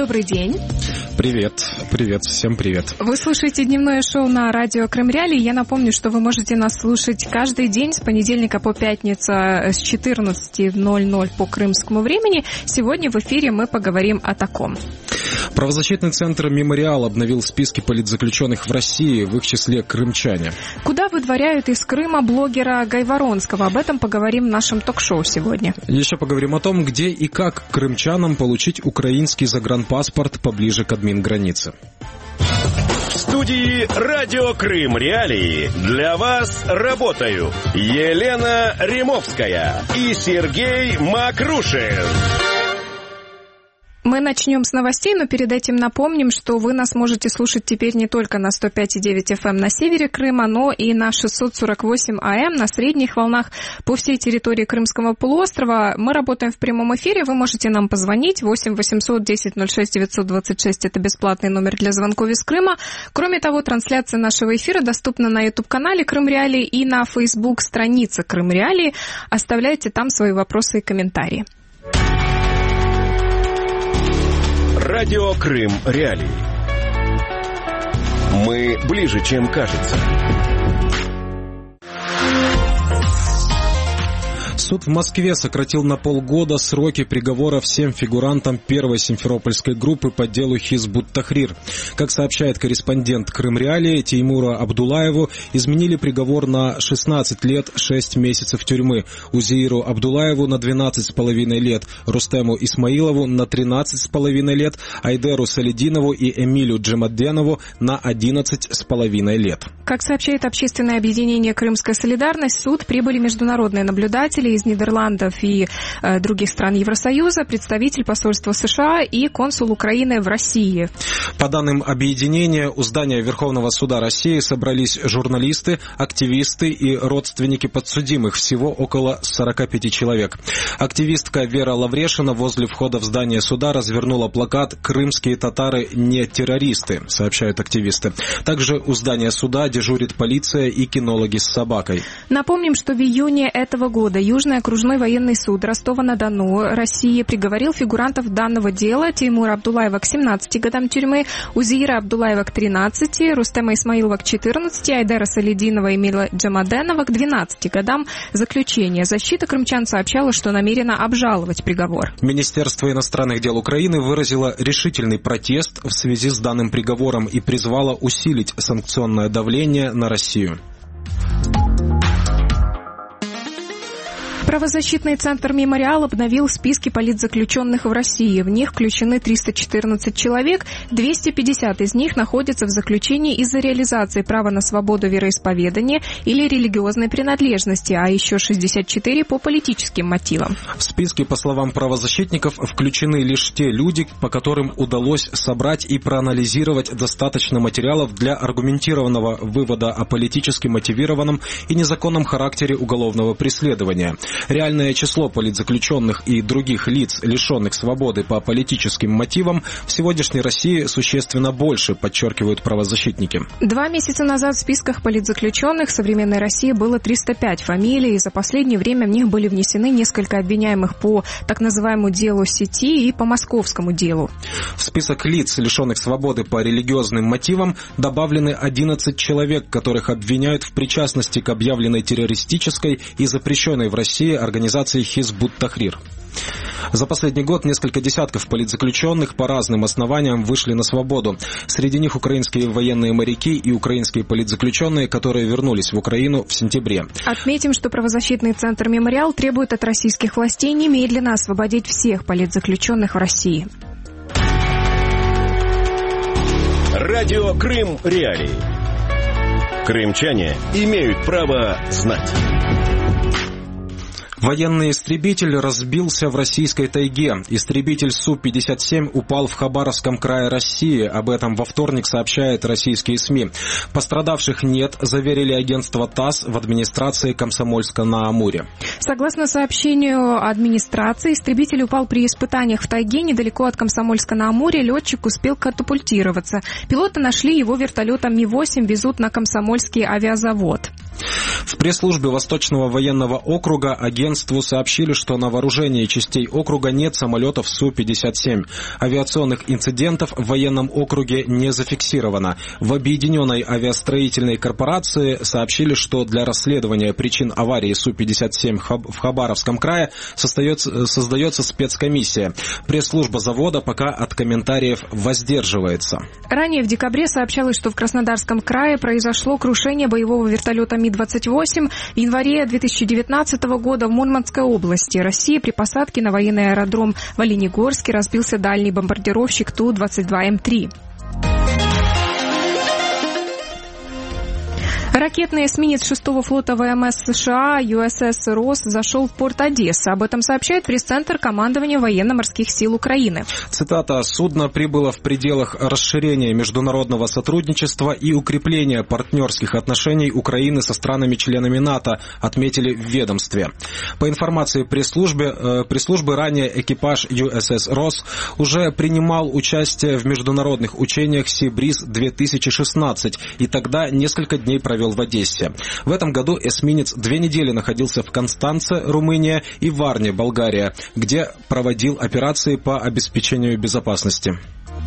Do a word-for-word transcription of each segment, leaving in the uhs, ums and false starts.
добрый день. Привет, привет, всем привет. Вы слушаете дневное шоу на радио Крым Реалии. Я напомню, что вы можете нас слушать каждый день с понедельника по пятницу с четырнадцати ноль-ноль по крымскому времени. Сегодня в эфире мы поговорим о таком. Правозащитный центр «Мемориал» обновил списки политзаключенных в России, в их числе крымчане. Куда выдворяют из Крыма блогера Гайворонского? Об этом поговорим в нашем ток-шоу сегодня. Еще поговорим о том, где и как крымчанам получить украинский загранпаспорт поближе к админгранице. В студии «Радио Крым Реалии» для вас работают Елена Римовская и Сергей Макрушин. Мы начнем с новостей, но перед этим напомним, что вы нас можете слушать теперь не только на сто пять и девять эф эм на севере Крыма, но и на шестьсот сорок восемь а эм на средних волнах по всей территории Крымского полуострова. Мы работаем в прямом эфире, вы можете нам позвонить. восемь восемьсот десять ноль шесть девятьсот двадцать шесть – это бесплатный номер для звонков из Крыма. Кроме того, трансляция нашего эфира доступна на YouTube-канале Крым Реалии и на Facebook-странице Крым Реалии. Оставляйте там свои вопросы и комментарии. Радио Крым Реалии. Мы ближе, чем кажется. Суд в Москве сократил на полгода сроки приговора всем фигурантам первой симферопольской группы по делу Хизбут-Тахрир. Как сообщает корреспондент Крым Реалии, Теймуру Абдуллаеву изменили приговор на шестнадцать лет шесть месяцев тюрьмы, Узеиру Абдуллаеву на двенадцать с половиной лет, Рустему Исмаилову на тринадцать с половиной лет, Айдеру Салидинову и Эмилю Джемаденову на одиннадцать с половиной лет. Как сообщает общественное объединение «Крымская солидарность», в суд прибыли международные наблюдатели из Нидерландов и э, других стран Евросоюза, представитель посольства США и консул Украины в России. По данным объединения, у здания Верховного суда России собрались журналисты, активисты и родственники подсудимых, всего около сорок пять человек. Активистка Вера Лаврешина возле входа в здание суда развернула плакат «Крымские татары не террористы», сообщают активисты. Также у здания суда дежурит полиция и кинологи с собакой. Напомним, что в июне этого года Южный окружной военный суд Ростова-на-Дону России приговорил фигурантов данного дела: Теймура Абдуллаева к семнадцати годам тюрьмы, Узеира Абдуллаева к тринадцати, Рустема Исмаилова к четырнадцати, Айдера Салидинова и Эмиля Джемаденова к двенадцати годам заключения. Защита крымчан сообщала, что намерена обжаловать приговор. Министерство иностранных дел Украины выразило решительный протест в связи с данным приговором и призвало усилить санкционное давление на Россию. Правозащитный центр «Мемориал» обновил списки политзаключенных в России. В них включены триста четырнадцать человек, двести пятьдесят из них находятся в заключении из-за реализации права на свободу вероисповедания или религиозной принадлежности, а еще шестьдесят четыре по политическим мотивам. В списке, по словам правозащитников, включены лишь те люди, по которым удалось собрать и проанализировать достаточно материалов для аргументированного вывода о политически мотивированном и незаконном характере уголовного преследования. Реальное число политзаключенных и других лиц, лишенных свободы по политическим мотивам, в сегодняшней России существенно больше, подчеркивают правозащитники. Два месяца назад в списках политзаключенных современной России было триста пять фамилий, и за последнее время в них были внесены несколько обвиняемых по так называемому делу сети и по московскому делу. В список лиц, лишенных свободы по религиозным мотивам, добавлены одиннадцать человек, которых обвиняют в причастности к объявленной террористической и запрещенной в России организации Хизбут-Тахрир. За последний год несколько десятков политзаключенных по разным основаниям вышли на свободу. Среди них украинские военные моряки и украинские политзаключенные, которые вернулись в Украину в сентябре. Отметим, что правозащитный центр «Мемориал» требует от российских властей немедленно освободить всех политзаключенных в России. Радио Крым Реалии. Крымчане имеют право знать. Военный истребитель разбился в российской тайге. Истребитель Су пятьдесят семь упал в Хабаровском крае России. Об этом во вторник сообщают российские СМИ. Пострадавших нет, заверили агентство ТАСС в администрации Комсомольска-на-Амуре. Согласно сообщению администрации, истребитель упал при испытаниях в тайге недалеко от Комсомольска-на-Амуре. Летчик успел катапультироваться. Пилоты нашли его вертолетом Ми восемь, везут на Комсомольский авиазавод. В пресс-службе Восточного военного округа агентству сообщили, что на вооружении частей округа нет самолетов Су пятьдесят семь. Авиационных инцидентов в военном округе не зафиксировано. В Объединенной авиастроительной корпорации сообщили, что для расследования причин аварии Су пятьдесят семь в Хабаровском крае создается спецкомиссия. Пресс-служба завода пока от комментариев воздерживается. Ранее в декабре сообщалось, что в Краснодарском крае произошло крушение боевого вертолета Ми двадцать восемь в январе две тысячи девятнадцатого года в Мурманской области. России при посадке на военный аэродром в Оленегорске разбился дальний бомбардировщик Ту двадцать два М три. Ракетный эсминец шестого флота ВМС США Ю Эс Эс «Росс» зашел в порт Одессы. Об этом сообщает пресс-центр командования военно-морских сил Украины. Цитата: «Судно прибыло в пределах расширения международного сотрудничества и укрепления партнерских отношений Украины со странами-членами НАТО», отметили в ведомстве. По информации пресс-службы, э, пресс-службы, ранее экипаж Ю Эс Эс «Росс» уже принимал участие в международных учениях «Сибриз две тысячи шестнадцать» и тогда несколько дней провел в Одессе. В этом году эсминец две недели находился в Констанце, Румыния, и Варне, Болгария, где проводил операции по обеспечению безопасности.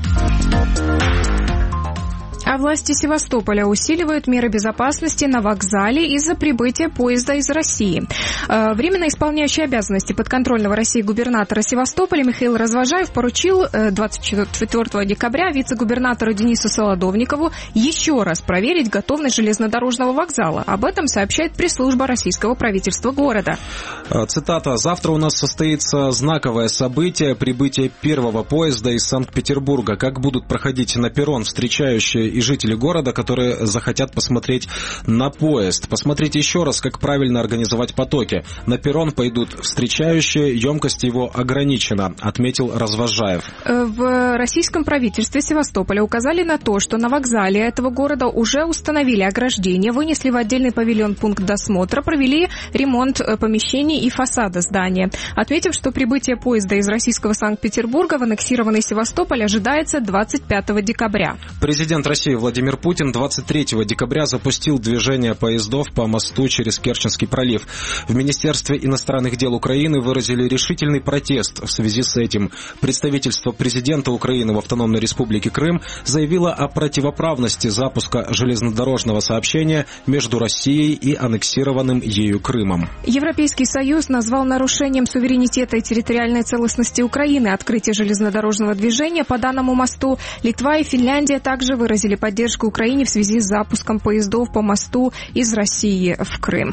А власти Севастополя усиливают меры безопасности на вокзале из-за прибытия поезда из России. Временно исполняющий обязанности подконтрольного России губернатора Севастополя Михаил Развожаев поручил двадцать четвёртого декабря вице-губернатору Денису Солодовникову еще раз проверить готовность железнодорожного вокзала. Об этом сообщает пресс-служба российского правительства города. Цитата: «Завтра у нас состоится знаковое событие — прибытие первого поезда из Санкт-Петербурга. Как будут проходить на перрон встречающие и жители города, которые захотят посмотреть на поезд. Посмотрите еще раз, как правильно организовать потоки. На перрон пойдут встречающие, емкость его ограничена», отметил Развожаев. В российском правительстве Севастополя указали на то, что на вокзале этого города уже установили ограждение, вынесли в отдельный павильон пункт досмотра, провели ремонт помещений и фасада здания. Отметив, что прибытие поезда из российского Санкт-Петербурга в аннексированный Севастополь ожидается двадцать пятого декабря. Президент России Владимир Путин двадцать третьего декабря запустил движение поездов по мосту через Керченский пролив. В Министерстве иностранных дел Украины выразили решительный протест в связи с этим. Представительство президента Украины в Автономной Республике Крым заявило о противоправности запуска железнодорожного сообщения между Россией и аннексированным ею Крымом. Европейский Союз назвал нарушением суверенитета и территориальной целостности Украины открытие железнодорожного движения по данному мосту. Литва и Финляндия также выразили поддержку Украине в связи с запуском поездов по мосту из России в Крым.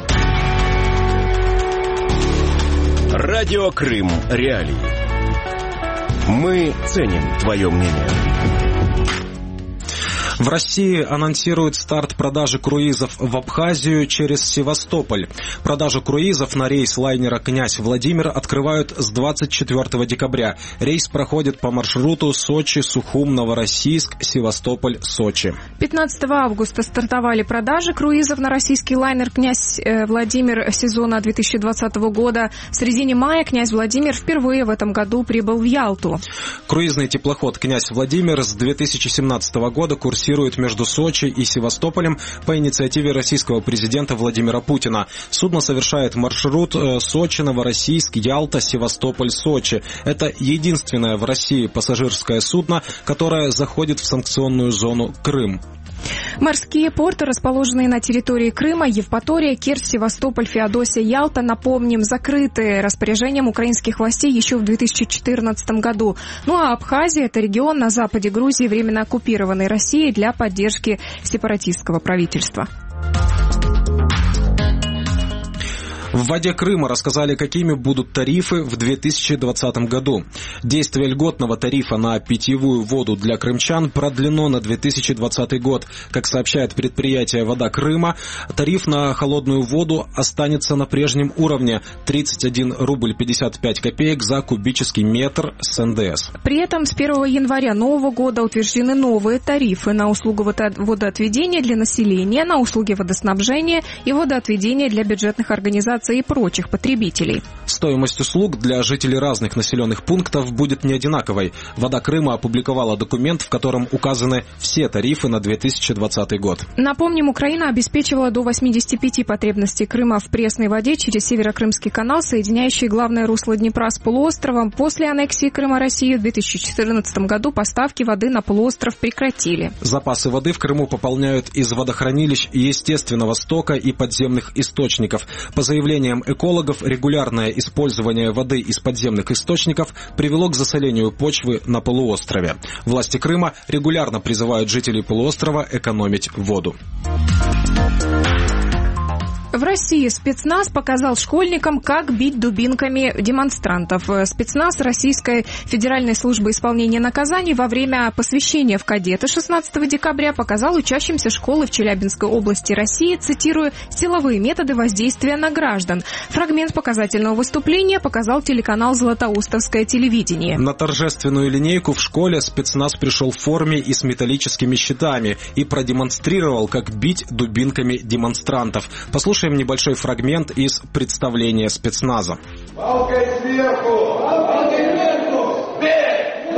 Радио Крым Реалии. Мы ценим твое мнение. В России анонсируют старт продажи круизов в Абхазию через Севастополь. Продажу круизов на рейс лайнера «Князь Владимир» открывают с двадцать четвёртого декабря. Рейс проходит по маршруту Сочи, Сухум, Новороссийск, Севастополь, Сочи. пятнадцатого августа стартовали продажи круизов на российский лайнер «Князь Владимир» сезона две тысячи двадцатого года. В середине мая «Князь Владимир» впервые в этом году прибыл в Ялту. Круизный теплоход «Князь Владимир» с две тысячи семнадцатого года курсирует между Сочи и Севастополем по инициативе российского президента Владимира Путина. Судно совершает маршрут Сочи, Новороссийск, Ялта, Севастополь, Сочи. Это единственное в России пассажирское судно, которое заходит в санкционную зону Крым. Морские порты, расположенные на территории Крыма, Евпатория, Керчь, Севастополь, Феодосия, Ялта, напомним, закрыты распоряжением украинских властей еще в две тысячи четырнадцатом году. Ну а Абхазия – это регион на западе Грузии, временно оккупированный Россией, для поддержки сепаратистского правительства. В воде Крыма рассказали, какими будут тарифы в две тысячи двадцатом году. Действие льготного тарифа на питьевую воду для крымчан продлено на две тысячи двадцатый год. Как сообщает предприятие «Вода Крыма», тариф на холодную воду останется на прежнем уровне – тридцать один рубль пятьдесят пять копеек за кубический метр с эн дэ эс. При этом с первого января нового года утверждены новые тарифы на услугу водоотведения для населения, на услуги водоснабжения и водоотведения для бюджетных организаций касаться и прочих потребителей. Стоимость услуг для жителей разных населенных пунктов будет не одинаковой. «Вода Крыма» опубликовала документ, в котором указаны все тарифы на две тысячи двадцатый год. Напомним, Украина обеспечивала до восьмидесяти пяти потребностей Крыма в пресной воде через Северокрымский канал, соединяющий главное русло Днепра с полуостровом. После аннексии Крыма России в две тысячи четырнадцатом году поставки воды на полуостров прекратили. Запасы воды в Крыму пополняют из водохранилищ естественного стока и подземных источников. По заявлениям экологов, регулярное использование воды из подземных источников привело к засолению почвы на полуострове. Власти Крыма регулярно призывают жителей полуострова экономить воду. В России спецназ показал школьникам, как бить дубинками демонстрантов. Спецназ Российской Федеральной службы исполнения наказаний во время посвящения в кадеты шестнадцатого декабря показал учащимся школы в Челябинской области России, цитирую, «силовые методы воздействия на граждан». Фрагмент показательного выступления показал телеканал «Златоустовское телевидение». На торжественную линейку в школе спецназ пришел в форме и с металлическими щитами и продемонстрировал, как бить дубинками демонстрантов. Послушаем небольшой фрагмент из представления спецназа. Палкой сверху! Палкой сверху! Бей!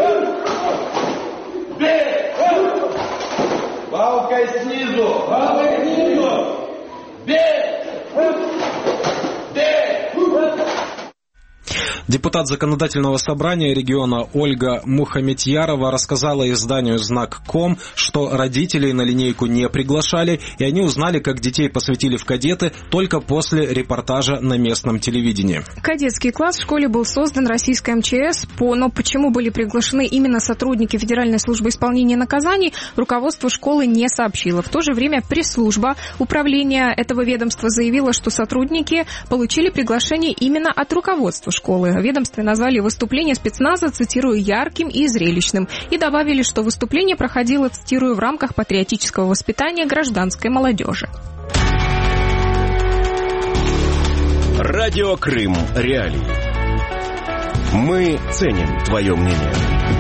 Бей! Палкой снизу! Палкой снизу! Бей! Бей! Депутат Законодательного собрания региона Ольга Мухаметьярова рассказала изданию «Знак точка ком», что родителей на линейку не приглашали, и они узнали, как детей посвятили в кадеты только после репортажа на местном телевидении. Кадетский класс в школе был создан российской эм че эс, но почему были приглашены именно сотрудники Федеральной службы исполнения наказаний, руководство школы не сообщило. В то же время пресс-служба управления этого ведомства заявила, что сотрудники получили приглашение именно от руководства школы. В ведомстве назвали выступление спецназа, цитирую, ярким и зрелищным. И добавили, что выступление проходило, цитирую, в рамках патриотического воспитания гражданской молодежи. Радио Крым. Реалии. Мы ценим твое мнение.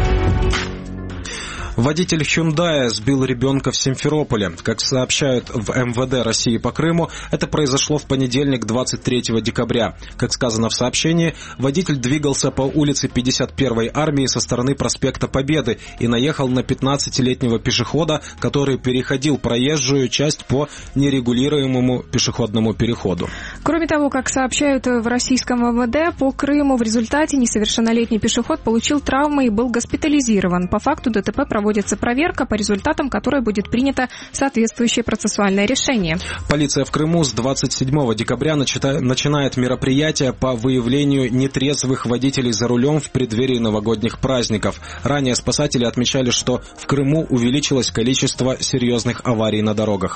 Водитель «Хюндая» сбил ребенка в Симферополе. Как сообщают в эм вэ дэ России по Крыму, это произошло в понедельник, двадцать третьего декабря. Как сказано в сообщении, водитель двигался по улице пятьдесят первой армии со стороны проспекта Победы и наехал на пятнадцатилетнего пешехода, который переходил проезжую часть по нерегулируемому пешеходному переходу. Кроме того, как сообщают в российском эм вэ дэ по Крыму, в результате несовершеннолетний пешеход получил травмы и был госпитализирован. По факту ДТП проводится проверка, по результатам которой будет принято соответствующее процессуальное решение. Полиция в Крыму с двадцать седьмого декабря начинает мероприятие по выявлению нетрезвых водителей за рулем в преддверии новогодних праздников. Ранее спасатели отмечали, что в Крыму увеличилось количество серьезных аварий на дорогах.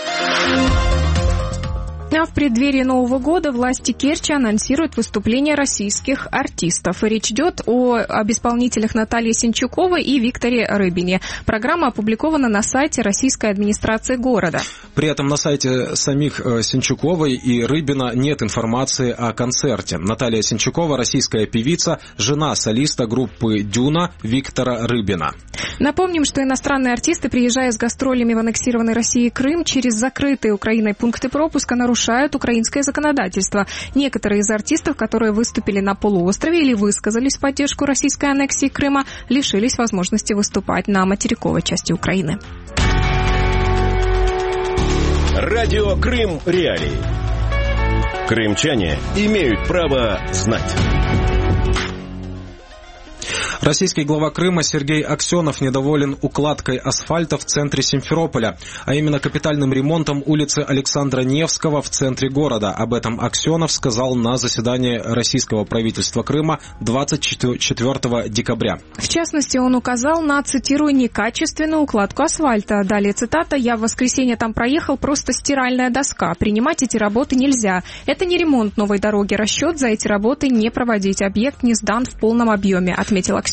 А в преддверии Нового года власти Керчи анонсируют выступление российских артистов. Речь идет о, об исполнителях Наталье Сенчуковой и Викторе Рыбине. Программа опубликована на сайте российской администрации города. При этом на сайте самих Сенчуковой и Рыбина нет информации о концерте. Наталья Сенчукова – российская певица, жена солиста группы «Дюна» Виктора Рыбина. Напомним, что иностранные артисты, приезжая с гастролями в аннексированной России Крым, через закрытые Украиной пункты пропуска нарушают украинское законодательство. Некоторые из артистов, которые выступили на полуострове или высказались в поддержку российской аннексии Крыма, лишились возможности выступать на материковой части Украины. Радио Крым. Реалии. Крымчане имеют право знать. Российский глава Крыма Сергей Аксенов недоволен укладкой асфальта в центре Симферополя, а именно капитальным ремонтом улицы Александра Невского в центре города. Об этом Аксенов сказал на заседании российского правительства Крыма двадцать четвёртого декабря. В частности, он указал на, цитирую, некачественную укладку асфальта. Далее цитата: «Я в воскресенье там проехал, просто стиральная доска. Принимать эти работы нельзя. Это не ремонт новой дороги. Расчет за эти работы не проводить. Объект не сдан в полном объеме», отметил Аксенов.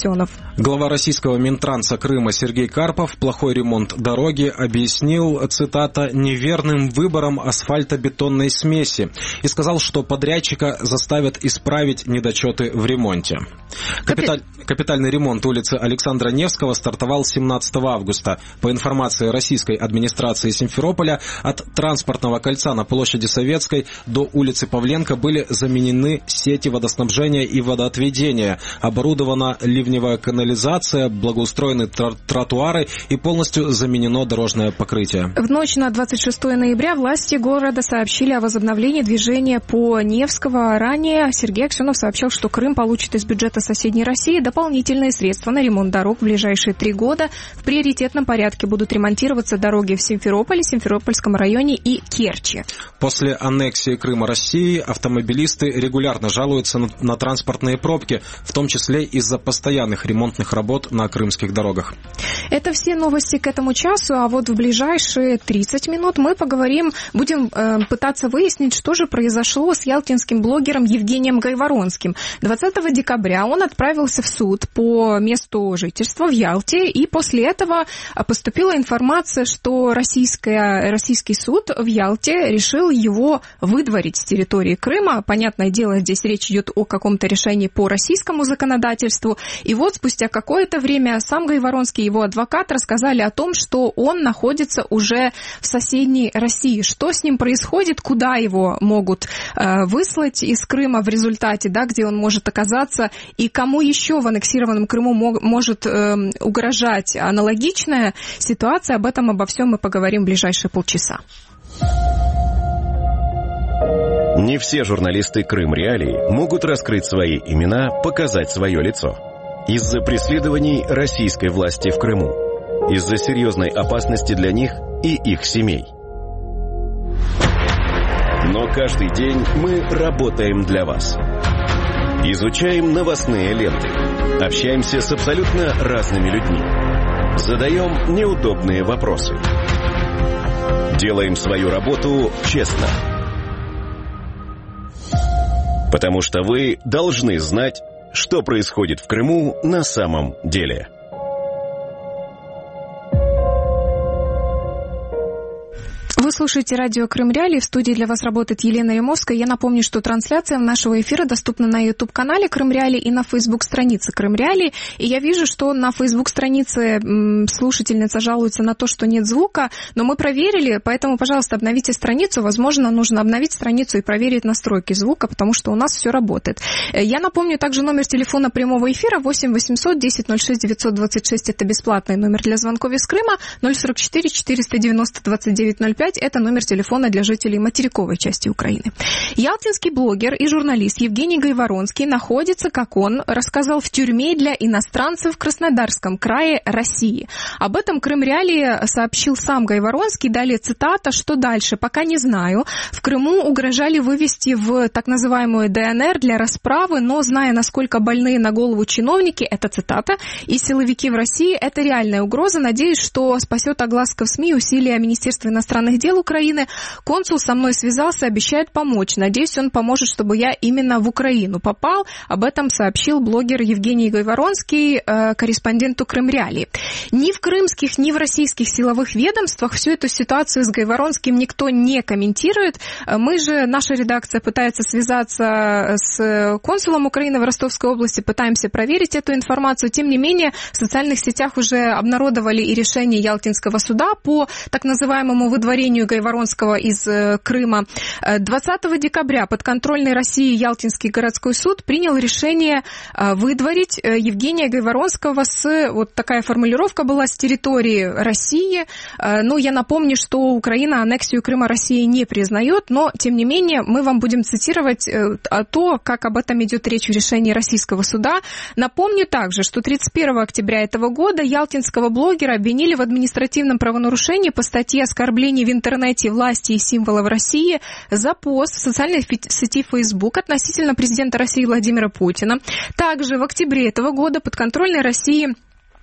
Аксенов. Глава российского Минтранса Крыма Сергей Карпов плохой ремонт дороги объяснил, цитата, «неверным выбором асфальтобетонной смеси» и сказал, что подрядчика заставят исправить недочеты в ремонте. Капиталь... Капитальный ремонт улицы Александра Невского стартовал семнадцатого августа. По информации российской администрации Симферополя, от транспортного кольца на площади Советской до улицы Павленко были заменены сети водоснабжения и водоотведения, оборудована ливневая канализация, благоустроены тр- тротуары и полностью заменено дорожное покрытие. В ночь на двадцать шестое ноября власти города сообщили о возобновлении движения по Невского. Ранее Сергей Аксенов сообщил, что Крым получит из бюджета соседней России дополнительные средства на ремонт дорог в ближайшие три года. В приоритетном порядке будут ремонтироваться дороги в Симферополе, Симферопольском районе и Керчи. После аннексии Крыма России автомобилисты регулярно жалуются на, на транспортные пробки, в том числе из-за постоянных ремонтных работ на крымских дорогах. Это все новости к этому часу, а вот в ближайшие тридцать минут мы поговорим, будем э, пытаться выяснить, что же произошло с ялтинским блогером Евгением Гайворонским. двадцатого декабря он отправился в суд по месту жительства в Ялте, и после этого поступила информация, что российская, российский суд в Ялте решил его выдворить с территории Крыма. Понятное дело, здесь речь идет о каком-то решении по российскому законодательству. И вот спустя какое-то время сам Гайворонский и его адвокат рассказали о том, что он находится уже в соседней России. Что с ним происходит, куда его могут э, выслать из Крыма в результате, да, где он может оказаться, и кому еще в аннексированном Крыму мог, может э, угрожать аналогичная ситуация. Об этом, обо всем мы поговорим в ближайшие полчаса. Не все журналисты Крым Реалии могут раскрыть свои имена, показать свое лицо. Из-за преследований российской власти в Крыму. Из-за серьезной опасности для них и их семей. Но каждый день мы работаем для вас. Изучаем новостные ленты. Общаемся с абсолютно разными людьми. Задаем неудобные вопросы. Делаем свою работу честно. Потому что вы должны знать, что происходит в Крыму на самом деле. Вы слушаете радио Крым Реалии. В студии для вас работает Елена Римовская. Я напомню, что трансляция нашего эфира доступна на YouTube-канале Крым Реалии и на Facebook-странице Крым Реалии. И я вижу, что на Facebook-странице слушательница жалуется на то, что нет звука, но мы проверили, поэтому, пожалуйста, обновите страницу. Возможно, нужно обновить страницу и проверить настройки звука, потому что у нас все работает. Я напомню также номер телефона прямого эфира восемь восемьсот десять ноль шесть девятьсот двадцать шесть. Это бесплатный номер для звонков из Крыма. ноль сорок четыре четыреста девяносто двадцать девять ноль пять. Это номер телефона для жителей материковой части Украины. Ялтинский блогер и журналист Евгений Гайворонский находится, как он рассказал, в тюрьме для иностранцев в Краснодарском крае России. Об этом Крым Реалии сообщил сам Гайворонский. Далее цитата: «Что дальше? Пока не знаю. В Крыму угрожали вывести в так называемую ДНР для расправы, но, зная, насколько больные на голову чиновники, это цитата, и силовики в России, это реальная угроза. Надеюсь, что спасет огласка в СМИ и усилия Министерства иностранных дел Украины. Консул со мной связался, обещает помочь. Надеюсь, он поможет, чтобы я именно в Украину попал». Об этом сообщил блогер Евгений Гайворонский э, корреспонденту Крым Реалии. Ни в крымских, ни в российских силовых ведомствах всю эту ситуацию с Гайворонским никто не комментирует. Мы же, наша редакция пытается связаться с консулом Украины в Ростовской области, пытаемся проверить эту информацию. Тем не менее, в социальных сетях уже обнародовали и решение Ялтинского суда по так называемому выдворению Гайворонского из э, Крыма. двадцатого декабря подконтрольный России Ялтинский городской суд принял решение э, выдворить э, Евгения Гайворонского с, вот такая формулировка была, с территории России. Э, ну, я напомню, что Украина аннексию Крыма России не признает, но, тем не менее, мы вам будем цитировать э, то, как об этом идет речь в решении российского суда. Напомню также, что тридцать первого октября этого года ялтинского блогера обвинили в административном правонарушении по статье «Оскорбление в интернете власти и символов России» за пост в социальной сети Facebook относительно президента России Владимира Путина. Также в октябре этого года подконтрольной России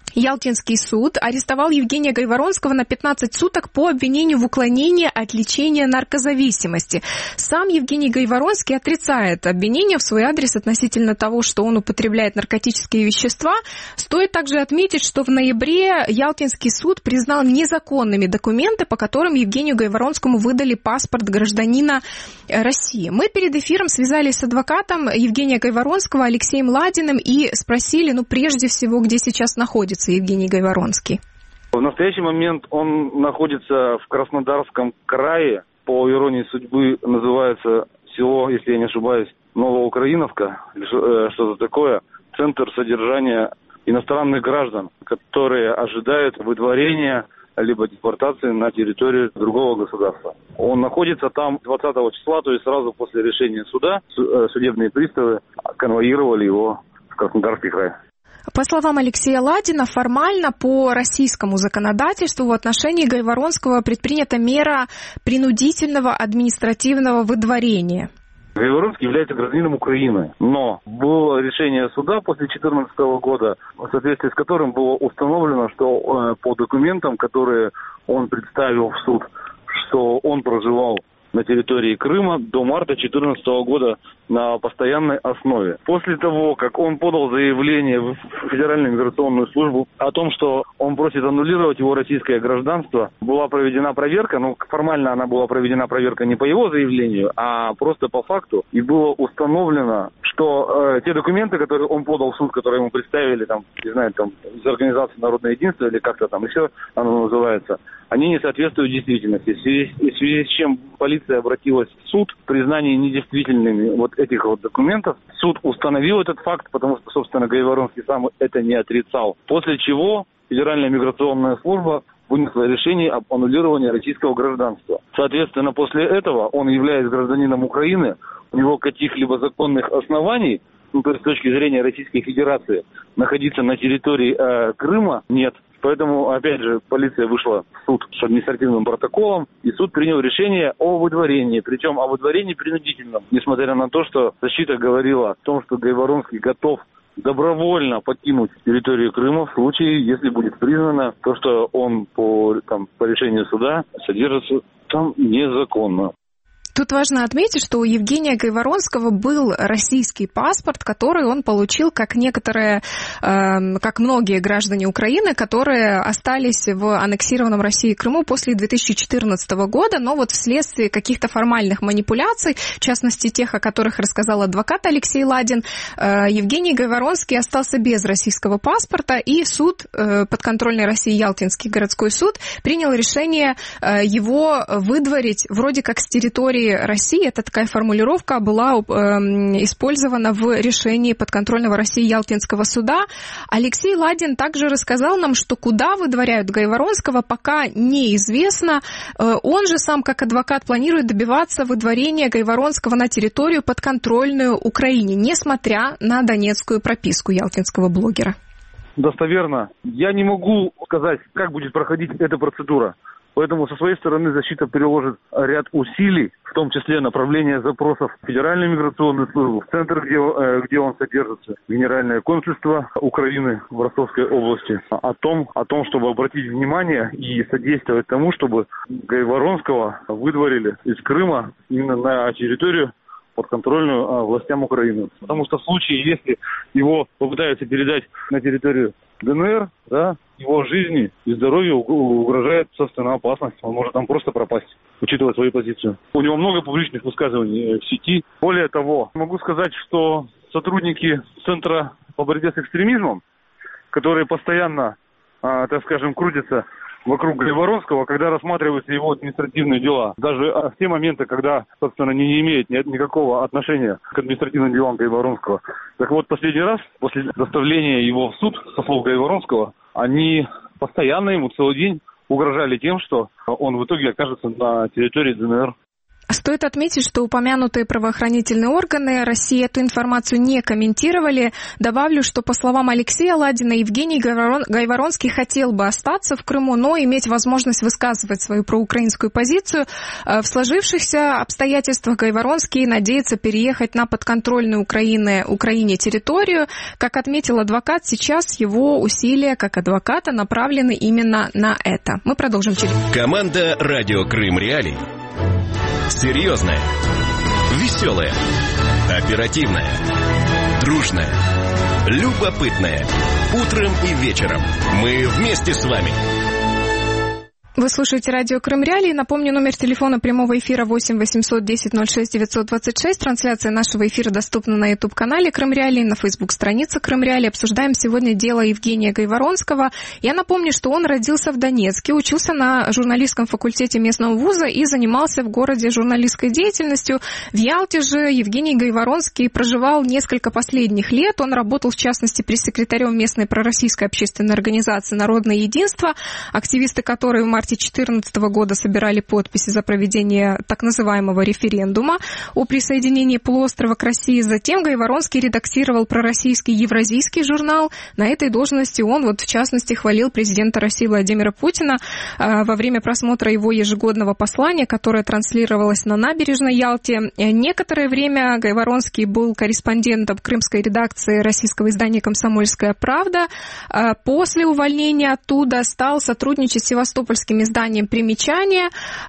Ялтинский суд арестовал Евгения Гайворонского на пятнадцать суток по обвинению в уклонении от лечения наркозависимости. Сам Евгений Гайворонский отрицает обвинения в свой адрес относительно того, что он употребляет наркотические вещества. Стоит также отметить, что в ноябре Ялтинский суд признал незаконными документы, по которым Евгению Гайворонскому выдали паспорт гражданина России. Мы перед эфиром связались с адвокатом Евгения Гайворонского Алексеем Ладиным и спросили, ну, прежде всего, где сейчас находится Евгений Гайворонский. В настоящий момент он находится в Краснодарском крае. По иронии судьбы называется село, если я не ошибаюсь, Новоукраиновка, что-то такое. Центр содержания иностранных граждан, которые ожидают выдворения либо депортации на территорию другого государства. Он находится там двадцатого числа, то есть сразу после решения суда судебные приставы конвоировали его в Краснодарский край. По словам Алексея Ладина, формально по российскому законодательству в отношении Гайворонского предпринята мера принудительного административного выдворения. Гайворонский является гражданином Украины, но было решение суда после две тысячи четырнадцатого года, в соответствии с которым было установлено, что по документам, которые он представил в суд, что он проживал на территории Крыма до марта две тысячи четырнадцатого года на постоянной основе. После того, как он подал заявление в Федеральную миграционную службу о том, что он просит аннулировать его российское гражданство, была проведена проверка, ну формально она была проведена проверка не по его заявлению, а просто по факту, и было установлено, что э, те документы, которые он подал в суд, которые ему представили, там, не знаю, там, из организации «Народное единство» или как-то там еще оно называется, они не соответствуют действительности. В связи, в связи с чем полиция обратилась в суд в признании недействительными вот этих вот документов. Суд установил этот факт, потому что, собственно, Гайворонский сам это не отрицал. После чего Федеральная миграционная служба вынесла решение об аннулировании российского гражданства. Соответственно, после этого он, являясь гражданином Украины, у него каких-либо законных оснований, ну, то есть с точки зрения Российской Федерации, находиться на территории э, Крыма нет. Поэтому, опять же, полиция вышла в суд с административным протоколом, и суд принял решение о выдворении, причем о выдворении принудительном, несмотря на то, что защита говорила о том, что Гайворонский готов добровольно покинуть территорию Крыма в случае, если будет признано то, что он по, там, по решению суда содержится там незаконно. Тут важно отметить, что у Евгения Гайворонского был российский паспорт, который он получил, как некоторые, э, как многие граждане Украины, которые остались в аннексированном России Крыму после две тысячи четырнадцатого года, но вот вследствие каких-то формальных манипуляций, в частности тех, о которых рассказал адвокат Алексей Ладин, э, Евгений Гайворонский остался без российского паспорта, и суд, э, подконтрольный России Ялтинский городской суд, принял решение э, его выдворить вроде как с территории России. Эта такая формулировка была э, использована в решении подконтрольного России Ялтинского суда. Алексей Ладин также рассказал нам, что куда выдворяют Гайворонского, пока неизвестно. Э, он же сам, как адвокат, планирует добиваться выдворения Гайворонского на территорию подконтрольную Украине, несмотря на донецкую прописку ялтинского блогера. Достоверно. Я не могу сказать, как будет проходить эта процедура. Поэтому со своей стороны защита приложит ряд усилий, в том числе направление запросов в Федеральную миграционную службу, в центр, где, где он содержится, Генеральное консульство Украины в Ростовской области, о том, о том, чтобы обратить внимание и содействовать тому, чтобы Гайворонского выдворили из Крыма именно на территорию подконтрольную а, властям Украины. Потому что в случае, если его попытаются передать на территорию ДНР, да, его жизни и здоровью угрожает собственная опасность. Он может там просто пропасть, учитывая свою позицию. У него много публичных высказываний в сети. Более того, могу сказать, что сотрудники Центра по борьбе с экстремизмом, которые постоянно, а, так скажем, крутятся вокруг Гайворонского, когда рассматриваются его административные дела. Даже в те моменты, когда, собственно, не, не имеет никакого отношения к административным делам Гайворонского. Так вот, последний раз, после доставления его в суд, со слов Гайворонского, они постоянно ему целый день угрожали тем, что он в итоге окажется на территории ДНР. Стоит отметить, что упомянутые правоохранительные органы России эту информацию не комментировали. Добавлю, что по словам Алексея Ладина, Евгений Гайворонский хотел бы остаться в Крыму, но иметь возможность высказывать свою проукраинскую позицию. В сложившихся обстоятельствах Гайворонский надеется переехать на подконтрольную Украине, Украине территорию. Как отметил адвокат, сейчас его усилия как адвоката направлены именно на это. Мы продолжим через... Команда «Радио Крым Реалии». Серьезная, веселая, оперативная, дружная, любопытная. Утром и вечером мы вместе с вами. Вы слушаете радио Крым Реалии. Напомню, номер телефона прямого эфира восемь восемьсот десять ноль шесть девятьсот двадцать шесть. Трансляция нашего эфира доступна на YouTube-канале Крым Реалии, на Facebook-странице Крым Реалии. Обсуждаем сегодня дело Евгения Гайворонского. Я напомню, что он родился в Донецке, учился на журналистском факультете местного вуза и занимался в городе журналистской деятельностью. В Ялте же Евгений Гайворонский проживал несколько последних лет. Он работал, в частности, пресс-секретарем местной пророссийской общественной организации «Народное единство», активисты которой в марте две тысячи четырнадцатого года собирали подписи за проведение так называемого референдума о присоединении полуострова к России. Затем Гайворонский редактировал пророссийский Евразийский журнал. На этой должности он, вот, в частности, хвалил президента России Владимира Путина э, во время просмотра его ежегодного послания, которое транслировалось на набережной Ялте. Некоторое время Гайворонский был корреспондентом крымской редакции российского издания «Комсомольская правда». Э, после увольнения оттуда стал сотрудничать с севастопольским изданием «Примечание».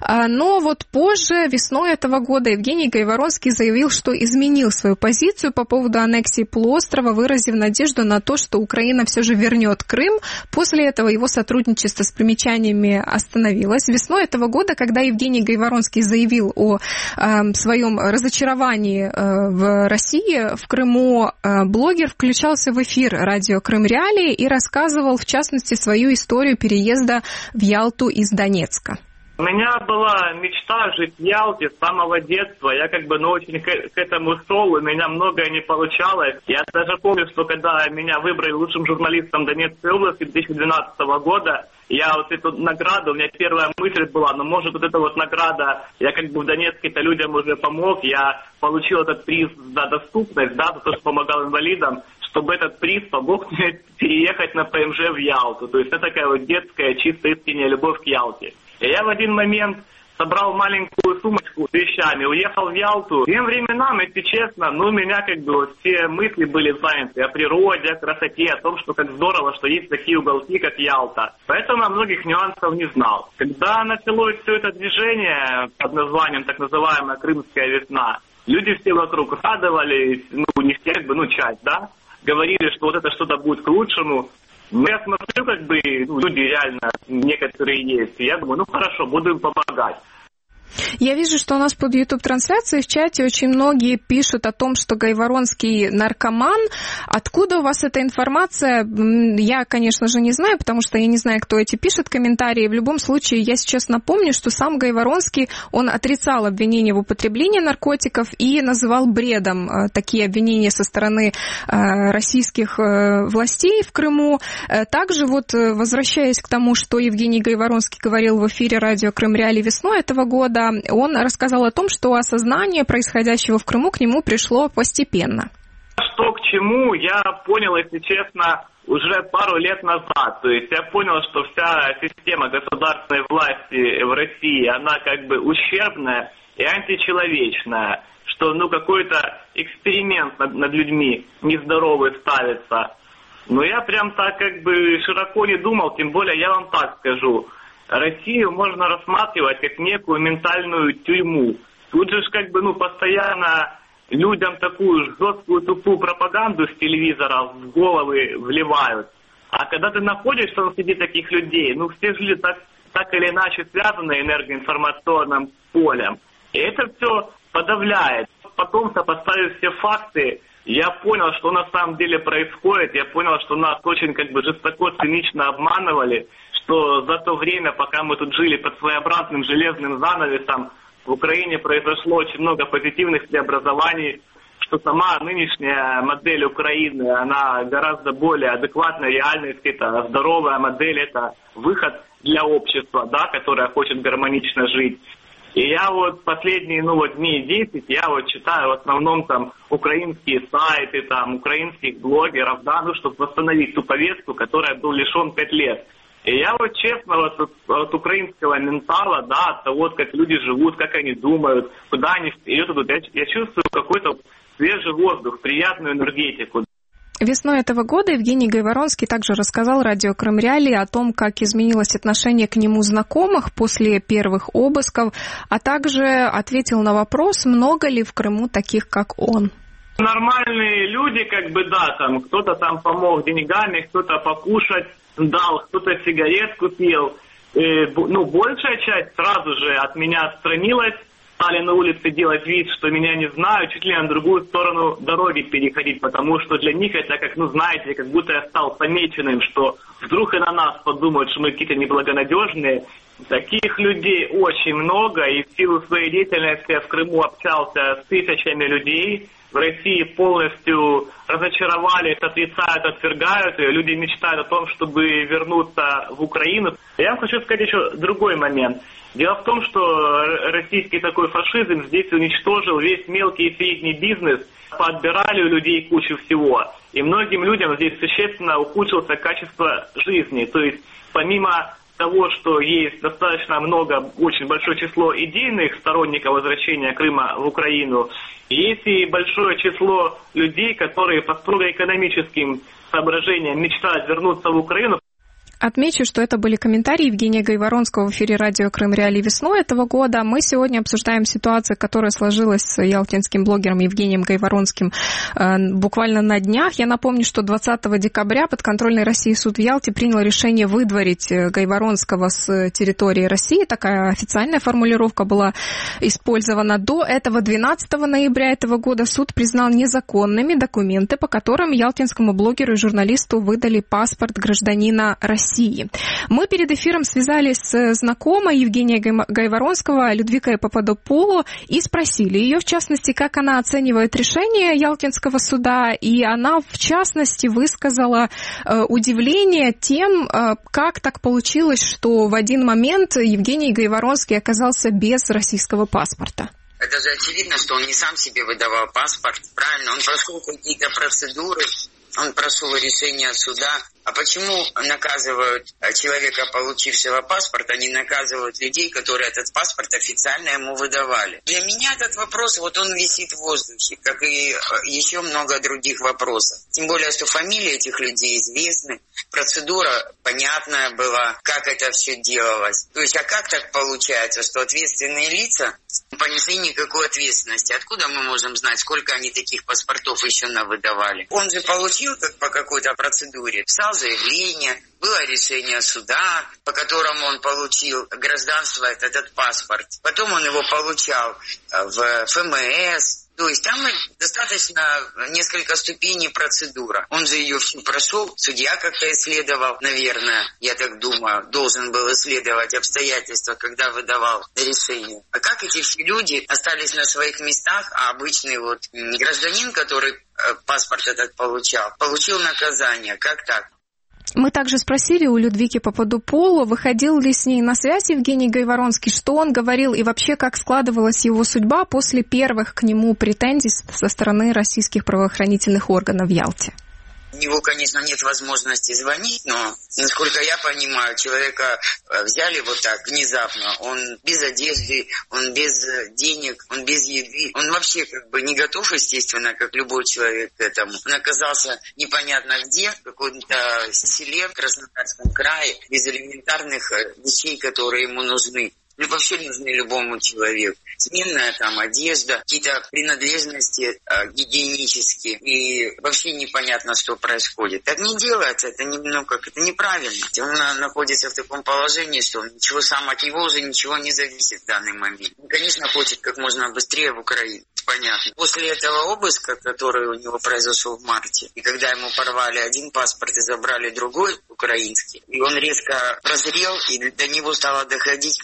Но вот позже, весной этого года, Евгений Гайворонский заявил, что изменил свою позицию по поводу аннексии полуострова, выразив надежду на то, что Украина все же вернет Крым. После этого его сотрудничество с «Примечаниями» остановилось. Весной этого года, когда Евгений Гайворонский заявил о э, своем разочаровании э, в России, в Крыму, э, блогер включался в эфир радио Крым Реалии и рассказывал, в частности, свою историю переезда в Ялту из Донецка. У меня была мечта жить в Ялте с самого детства. Я как бы, ну, очень к, к этому шел, у меня многое не получалось. Я даже помню, что когда меня выбрали лучшим журналистом Донецкой области две тысячи двенадцатого года, я вот эту награду, у меня первая мысль была, ну, может, вот эта вот награда, я как бы в Донецке-то людям уже помог, я получил этот приз за доступность, да, за то, что помогал инвалидам, чтобы этот приз помог мне переехать на ПМЖ в Ялту. То есть это такая вот детская, чистая, искренняя любовь к Ялте. И я в один момент собрал маленькую сумочку с вещами, уехал в Ялту. Тем временам, если честно, ну, у меня как бы вот все мысли были заняты о природе, о красоте, о том, что как здорово, что есть такие уголки, как Ялта. Поэтому я многих нюансов не знал. Когда началось все это движение под названием так называемая «Крымская весна», люди все вокруг радовались, ну, не все, как бы, ну, часть, да, говорили, что вот это что-то будет к лучшему. Но я смотрю, как бы, ну, люди реально некоторые есть, и я думаю, ну хорошо, буду им помогать. Я вижу, что у нас под YouTube-трансляцией в чате очень многие пишут о том, что Гайворонский наркоман. Откуда у вас эта информация? Я, конечно же, не знаю, потому что я не знаю, кто эти пишет комментарии. В любом случае, я сейчас напомню, что сам Гайворонский, он отрицал обвинения в употреблении наркотиков и называл бредом такие обвинения со стороны российских властей в Крыму. Также вот, возвращаясь к тому, что Евгений Гайворонский говорил в эфире радио Крым Реалии весной этого года, он рассказал о том, что осознание происходящего в Крыму к нему пришло постепенно. Что к чему, я понял, если честно, уже пару лет назад. То есть я понял, что вся система государственной власти в России, она как бы ущербная и античеловечная, что ну какой-то эксперимент над, над людьми нездоровый ставится. Но я прям так как бы широко не думал, тем более я вам так скажу. Россию можно рассматривать как некую ментальную тюрьму. Тут же как бы, ну, постоянно людям такую жесткую тупую пропаганду с телевизора в головы вливают. А когда ты находишься среди таких людей, ну, все же так, так или иначе связаны энергоинформационным полем. И это все подавляет. Потом, сопоставив все факты, я понял, что на самом деле происходит. Я понял, что нас очень как бы жестоко, цинично обманывали, что за то время, пока мы тут жили под своеобразным железным занавесом, в Украине произошло очень много позитивных преобразований, что сама нынешняя модель Украины, она гораздо более адекватная реальности, это здоровая модель, это выход для общества, да, которое хочет гармонично жить. И я вот последние, ну вот дней десять, я вот читаю в основном там украинские сайты, там украинских блогеров, да, ну, чтобы восстановить ту повестку, которая был лишен пять лет. И я вот честно вот от, от украинского ментала, да, от того, как люди живут, как они думают, куда они идут, я, я чувствую какой-то свежий воздух, приятную энергетику. Весной этого года Евгений Гайворонский также рассказал радио Крым Реалии о том, как изменилось отношение к нему знакомых после первых обысков, а также ответил на вопрос, много ли в Крыму таких, как он. Нормальные люди, как бы, да, там, кто-то там помог деньгами, кто-то покушать дал, кто-то сигарет купил. И, ну, большая часть сразу же от меня отстранилась, стали на улице делать вид, что меня не знают, чуть ли на другую сторону дороги переходить, потому что для них это, как, ну, знаете, как будто я стал помеченным, что вдруг и на нас подумают, что мы какие-то неблагонадежные. Таких людей очень много, и в силу своей деятельности я в Крыму общался с тысячами людей. В России полностью разочаровались, отрицают, отвергают, и люди мечтают о том, чтобы вернуться в Украину. Я вам хочу сказать еще другой момент. Дело в том, что российский такой фашизм здесь уничтожил весь мелкий и средний бизнес, подбирали у людей кучу всего. И многим людям здесь существенно ухудшилось качество жизни. То есть помимо того, что есть достаточно много, очень большое число идейных сторонников возвращения Крыма в Украину, есть и большое число людей, которые по строго экономическим соображениям мечтают вернуться в Украину. Отмечу, что это были комментарии Евгения Гайворонского в эфире радио Крым Реалии весной этого года. Мы сегодня обсуждаем ситуацию, которая сложилась с ялтинским блогером Евгением Гайворонским э, буквально на днях. Я напомню, что двадцатого декабря подконтрольный России суд в Ялте принял решение выдворить Гайворонского с территории России. Такая официальная формулировка была использована. До этого двенадцатого ноября этого года суд признал незаконными документы, по которым ялтинскому блогеру и журналисту выдали паспорт гражданина России. Мы перед эфиром связались с знакомой Евгения Гайворонского, Людвикой Пападопулу, и спросили ее, в частности, как она оценивает решение Ялтинского суда, и она, в частности, высказала э, удивление тем, э, как так получилось, что в один момент Евгений Гайворонский оказался без российского паспорта. Это же очевидно, что он не сам себе выдавал паспорт, правильно? Он прошел какие-то процедуры, он прошел решение суда. А почему наказывают человека, получившего паспорт, а не наказывают людей, которые этот паспорт официально ему выдавали? Для меня этот вопрос, вот он висит в воздухе, как и еще много других вопросов. Тем более, что фамилии этих людей известны, процедура понятная была, как это все делалось. То есть, а как так получается, что ответственные лица не понесли никакой ответственности? Откуда мы можем знать, сколько они таких паспортов еще навыдавали? Он же получил как по какой-то процедуре, писал заявление, было решение суда, по которому он получил гражданство, этот паспорт. Потом он его получал в эф эм эс. То есть там достаточно несколько ступеней процедура. Он же ее всю прошел, судья как-то исследовал, наверное, я так думаю, должен был исследовать обстоятельства, когда выдавал решение. А как эти все люди остались на своих местах, а обычный вот гражданин, который паспорт этот получал, получил наказание? Как так? Мы также спросили у Людвики Пападопулу, выходил ли с ней на связь Евгений Гайворонский, что он говорил и вообще как складывалась его судьба после первых к нему претензий со стороны российских правоохранительных органов в Ялте. У него, конечно, нет возможности звонить, но, насколько я понимаю, человека взяли вот так внезапно. Он без одежды, он без денег, он без еды. Он вообще как бы не готов, естественно, как любой человек к этому. Он оказался непонятно где, в каком-то селе в Краснодарском крае, без элементарных вещей, которые ему нужны. Ну, вообще нужны любому человеку. Сменная там одежда, какие-то принадлежности э, гигиенические. И вообще непонятно, что происходит. Так не делается, это, не, ну, как, это неправильно. Он находится в таком положении, что ничего сам от него уже ничего не зависит в данный момент. Он, конечно, хочет как можно быстрее в Украину. Понятно. После этого обыска, который у него произошел в марте, и когда ему порвали один паспорт и забрали другой, украинский, и он резко прозрел, и до него стало доходить, что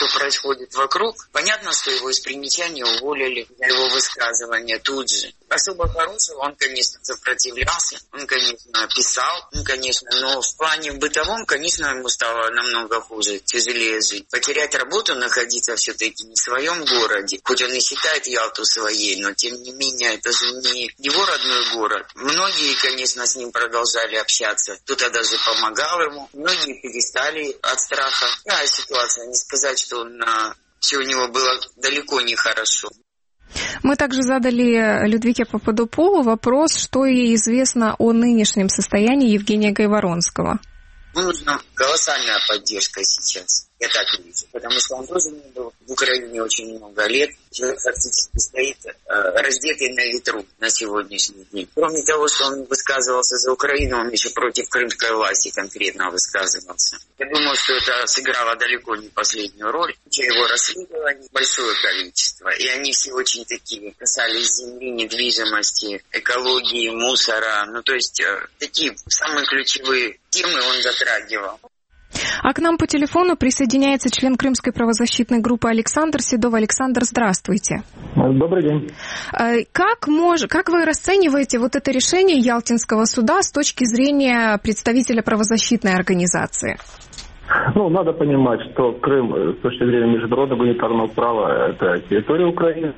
что происходит вокруг. Понятно, что его из примечания уволили за его высказывания тут же. Особо хорошего он, конечно, сопротивлялся, он, конечно, писал, он, конечно, но в плане бытовом, конечно, ему стало намного хуже, тяжелее жить. Потерять работу, находиться все-таки не в своем городе, хоть он и считает Ялту своей, но тем не менее это же не его родной город. Многие, конечно, с ним продолжали общаться, кто-то даже помогал ему, многие перестали от страха. Да, ситуация, не сказать, что на... все у него было далеко не хорошо. Мы также задали Людвиге Пападополу вопрос, что ей известно о нынешнем состоянии Евгения Гайворонского. Ему нужна колоссальная поддержка сейчас. Я так вижу. Потому что он тоже не был в Украине очень много лет. Человек фактически стоит э, раздетый на ветру на сегодняшний день. Кроме того, что он высказывался за Украину, он еще против крымской власти конкретно высказывался. Я думаю, что это сыграло далеко не последнюю роль. Его расследований большое количество. И они все очень такие касались земли, недвижимости, экологии, мусора. Ну, то есть э, такие самые ключевые темы он затрагивал. А к нам по телефону присоединяется член Крымской правозащитной группы Александр Седов. Александр, здравствуйте. Добрый день. Как, мож... как вы расцениваете вот это решение Ялтинского суда с точки зрения представителя правозащитной организации? Ну, надо понимать, что Крым с точки зрения международного гуманитарного права – это территория Украины.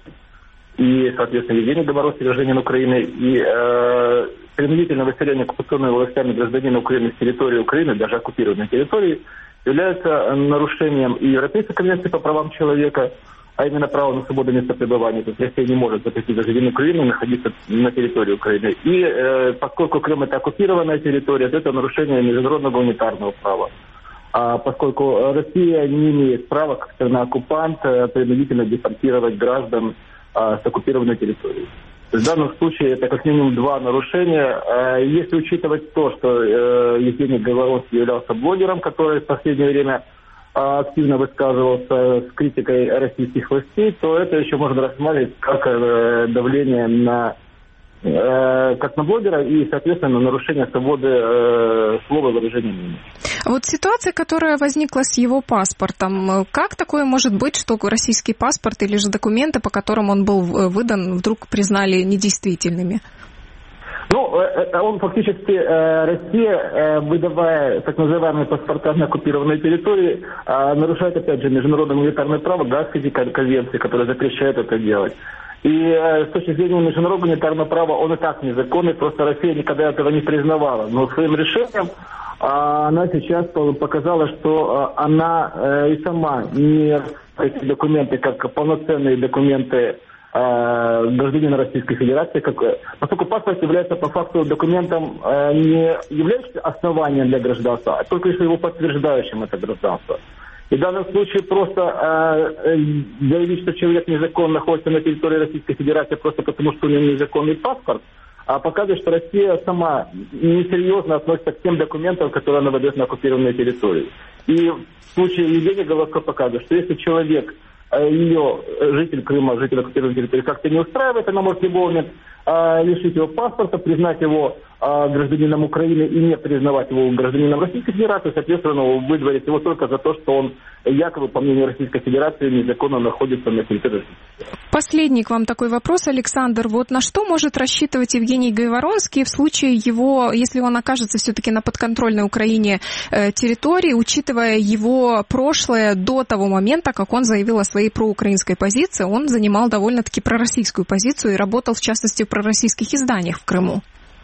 И, соответственно, Евгений Гайворонский гражданин Украины, и э, принудительное выселение оккупационными властями гражданина Украины с территории Украины, даже оккупированной территории, является нарушением и Европейской конвенции по правам человека, а именно право на свободу места пребывания. То есть Россия не может запретить гражданину Украины находиться на территории Украины. И э, поскольку Крым – это оккупированная территория, то это нарушение международного гуманитарного права. А поскольку Россия не имеет права, как страна-оккупант, принудительно депортировать граждан с оккупированной территории. В данном случае это как минимум два нарушения. Если учитывать то, что Евгений Гайворонский являлся блогером, который в последнее время активно высказывался с критикой российских властей, то это еще можно рассматривать как давление на как на блогера и, соответственно, нарушение свободы э, слова и выражения мнения. Вот ситуация, которая возникла с его паспортом, как такое может быть, что российский паспорт или же документы, по которым он был выдан, вдруг признали недействительными? Ну, он фактически, Россия, выдавая так называемые паспорта на оккупированной территории, нарушает, опять же, международное гуманитарное право, Гаагской конвенции, которая запрещает это делать. И с точки зрения международного гуманитарного права он и так незаконный, просто Россия никогда этого не признавала. Но своим решением она сейчас показала, что она и сама не эти документы как полноценные документы гражданина Российской Федерации, как, поскольку паспорт является по факту документом, не являющимся основанием для гражданства, а только лишь его подтверждающим это гражданство. И в данном случае просто э, заявить, что человек незаконно находится на территории Российской Федерации просто потому, что у него незаконный паспорт, а показывает, что Россия сама несерьезно относится к тем документам, которые она выдает на оккупированной территории. И в случае Евгения Гайворонского показывает, что если человек, ее житель Крыма, житель оккупированной территории, как-то не устраивает, она может в любой момент э, лишить его паспорта, признать его э, гражданином Украины и не признавать его гражданином Российской Федерации, соответственно, выдворить его только за то, что он якобы, по мнению Российской Федерации, незаконно находится на территории Российской Федерации. Последний к вам такой вопрос, Александр. Вот на что может рассчитывать Евгений Гайворонский в случае его, если он окажется все-таки на подконтрольной Украине э, территории, учитывая его прошлое до того момента, как он заявил о своей проукраинской позиции, он занимал довольно-таки пророссийскую позицию и работал, в частности, в пророссийских изданиях в Крыму.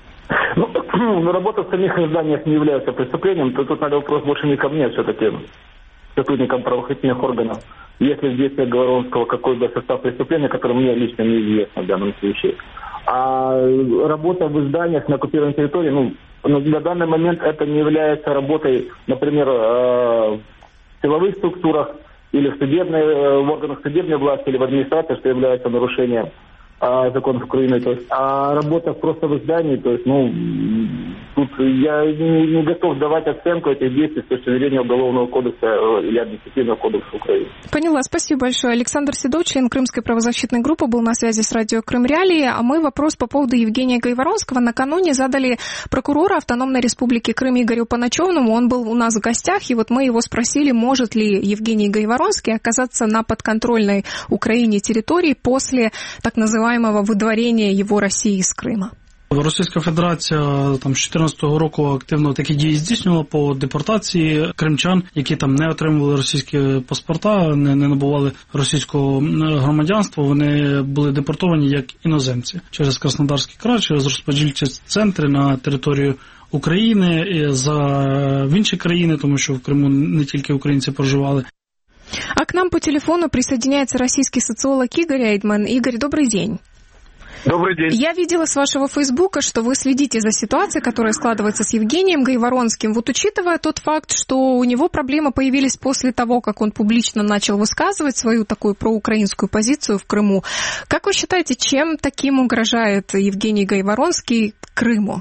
Ну, работа в самих изданиях не является преступлением, то тут надо вопрос больше не ко мне, все-таки сотрудникам правоохранительных органов. Если в действиях Гайворонского какой-то состав преступления, который мне лично неизвестно в данном случае. А работа в изданиях на оккупированной территории, ну, на данный момент это не является работой, например, в силовых структурах или в, судебной, в органах судебной власти или в администрации, что является нарушением а, законов Украины. То есть, а работа просто в издании, то есть, ну, тут я не, не готов давать оценку этих действий с точки зрения Уголовного кодекса или Административного кодекса Украины. Поняла, спасибо большое. Александр Седов, член Крымской правозащитной группы, был на связи с радио Крым Реалии. А мы вопрос по поводу Евгения Гайворонского накануне задали прокурору Автономной Республики Крым Игорю Паначевному. Он был у нас в гостях, и вот мы его спросили, может ли Евгений Гайворонский оказаться на подконтрольной Украине территории после так называемого выдворения его России из Крыма. Російська Федерація там з дві тисячі чотирнадцятого року активно такі дії здійснювала по депортації кримчан, які там не отримували російські паспорта, не, не набували російського громадянства. Вони були депортовані як іноземці через Краснодарський край, через розподільчі центри на територію України, за в інші країни, тому що в Криму не тільки українці проживали. А к нам по телефону присоединяется российский социолог Игорь Эйдман. Игорь, добрый день. Добрый день. Я видела с вашего Фейсбука, что вы следите за ситуацией, которая складывается с Евгением Гайворонским. Вот учитывая тот факт, что у него проблемы появились после того, как он публично начал высказывать свою такую проукраинскую позицию в Крыму, как вы считаете, чем таким угрожает Евгений Гайворонский Крыму?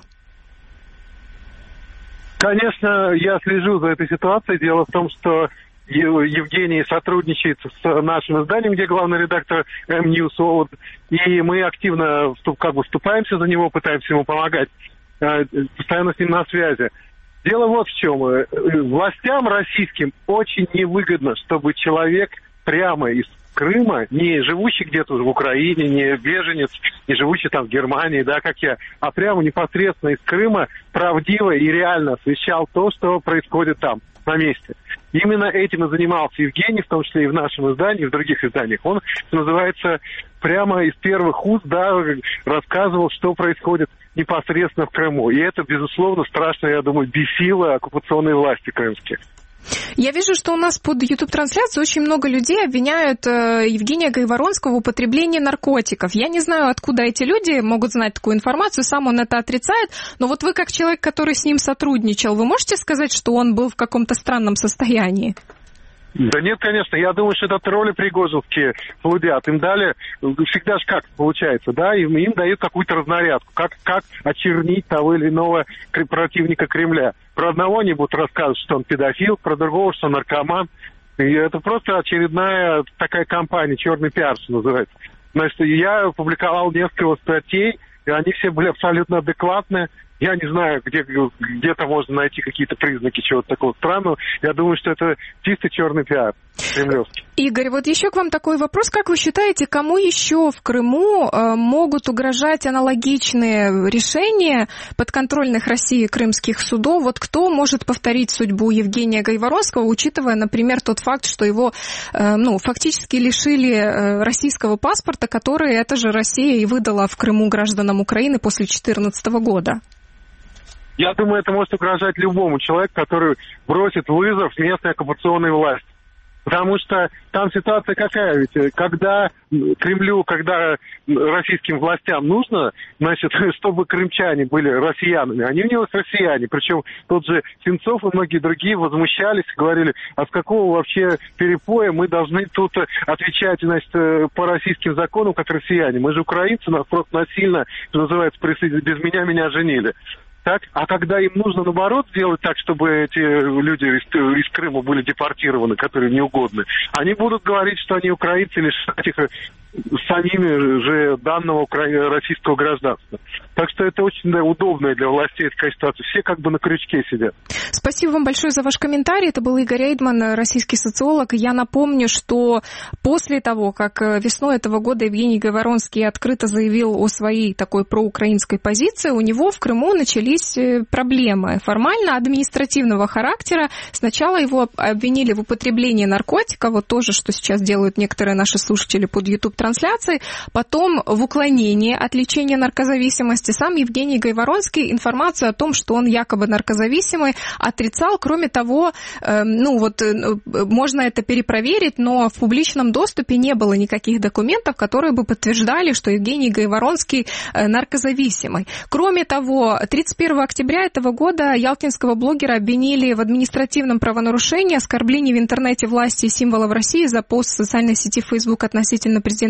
Конечно, я слежу за этой ситуацией. Дело в том, что Евгений сотрудничает с нашим изданием, где главный редактор М-News Овод, и мы активно как бы вступаемся за него, пытаемся ему помогать, постоянно с ним на связи. Дело вот в чем. Властям российским очень невыгодно, чтобы человек прямо из Крыма, не живущий где-то в Украине, не беженец, не живущий там в Германии, да, как я, а прямо непосредственно из Крыма правдиво и реально освещал то, что происходит там, на месте. Именно этим и занимался Евгений, в том числе и в нашем издании, и в других изданиях. Он, что называется, прямо из первых уст, да, рассказывал, что происходит непосредственно в Крыму. И это, безусловно, страшно, я думаю, бесило оккупационные власти крымские. Я вижу, что у нас под YouTube-трансляцией очень много людей обвиняют э, Евгения Гайворонского в употреблении наркотиков. Я не знаю, откуда эти люди могут знать такую информацию, сам он это отрицает, но вот вы, как человек, который с ним сотрудничал, вы можете сказать, что он был в каком-то странном состоянии? Да нет, конечно. Я думаю, что это тролли пригожинские блудят. Им дали, всегда же как получается, да, им, им дают какую-то разнарядку, как, как очернить того или иного противника Кремля. Про одного они будут рассказывать, что он педофил, про другого, что он наркоман. И это просто очередная такая кампания, черный пиар, что называется. Значит, я опубликовал несколько статей, и они все были абсолютно адекватные. Я не знаю, где, где-то можно найти какие-то признаки чего-то такого странного. Я думаю, что это чистый черный пиар кремлевский. Игорь, вот еще к вам такой вопрос. Как вы считаете, кому еще в Крыму э, могут угрожать аналогичные решения подконтрольных России крымских судов? Вот кто может повторить судьбу Евгения Гайворонского, учитывая, например, тот факт, что его э, ну, фактически лишили э, российского паспорта, который эта же Россия и выдала в Крыму гражданам Украины после две тысячи четырнадцатого года? Я думаю, это может угрожать любому человеку, который бросит вызов местной оккупационной власти. Потому что там ситуация какая, ведь когда Кремлю, когда российским властям нужно, значит, чтобы крымчане были россиянами, они у него россияне. Причем тот же Сенцов и многие другие возмущались, говорили, а с какого вообще перепоя мы должны тут отвечать, значит, по российским законам, как россияне. Мы же украинцы, нас просто насильно, что называется, без меня меня женили. Так? А когда им нужно, наоборот, сделать так, чтобы эти люди из, из Крыма были депортированы, которые им не угодны, они будут говорить, что они украинцы, лишать их самими же данного российского гражданства. Так что это очень да, удобная для властей такая ситуация. Все как бы на крючке сидят. Спасибо вам большое за ваш комментарий. Это был Игорь Эйдман, российский социолог. Я напомню, что после того, как весной этого года Евгений Гайворонский открыто заявил о своей такой проукраинской позиции, у него в Крыму начались проблемы формально административного характера. Сначала его обвинили в употреблении наркотиков, вот тоже, что сейчас делают некоторые наши слушатели под YouTube-трансляцией, потом в уклонении от лечения наркозависимости. Сам Евгений Гайворонский информацию о том, что он якобы наркозависимый, отрицал. Кроме того, э, ну вот э, можно это перепроверить, но в публичном доступе не было никаких документов, которые бы подтверждали, что Евгений Гайворонский э, наркозависимый. Кроме того, тридцать первого октября этого года ялтинского блогера обвинили в административном правонарушении, оскорблении в интернете власти и символов России за пост в социальной сети Facebook относительно президента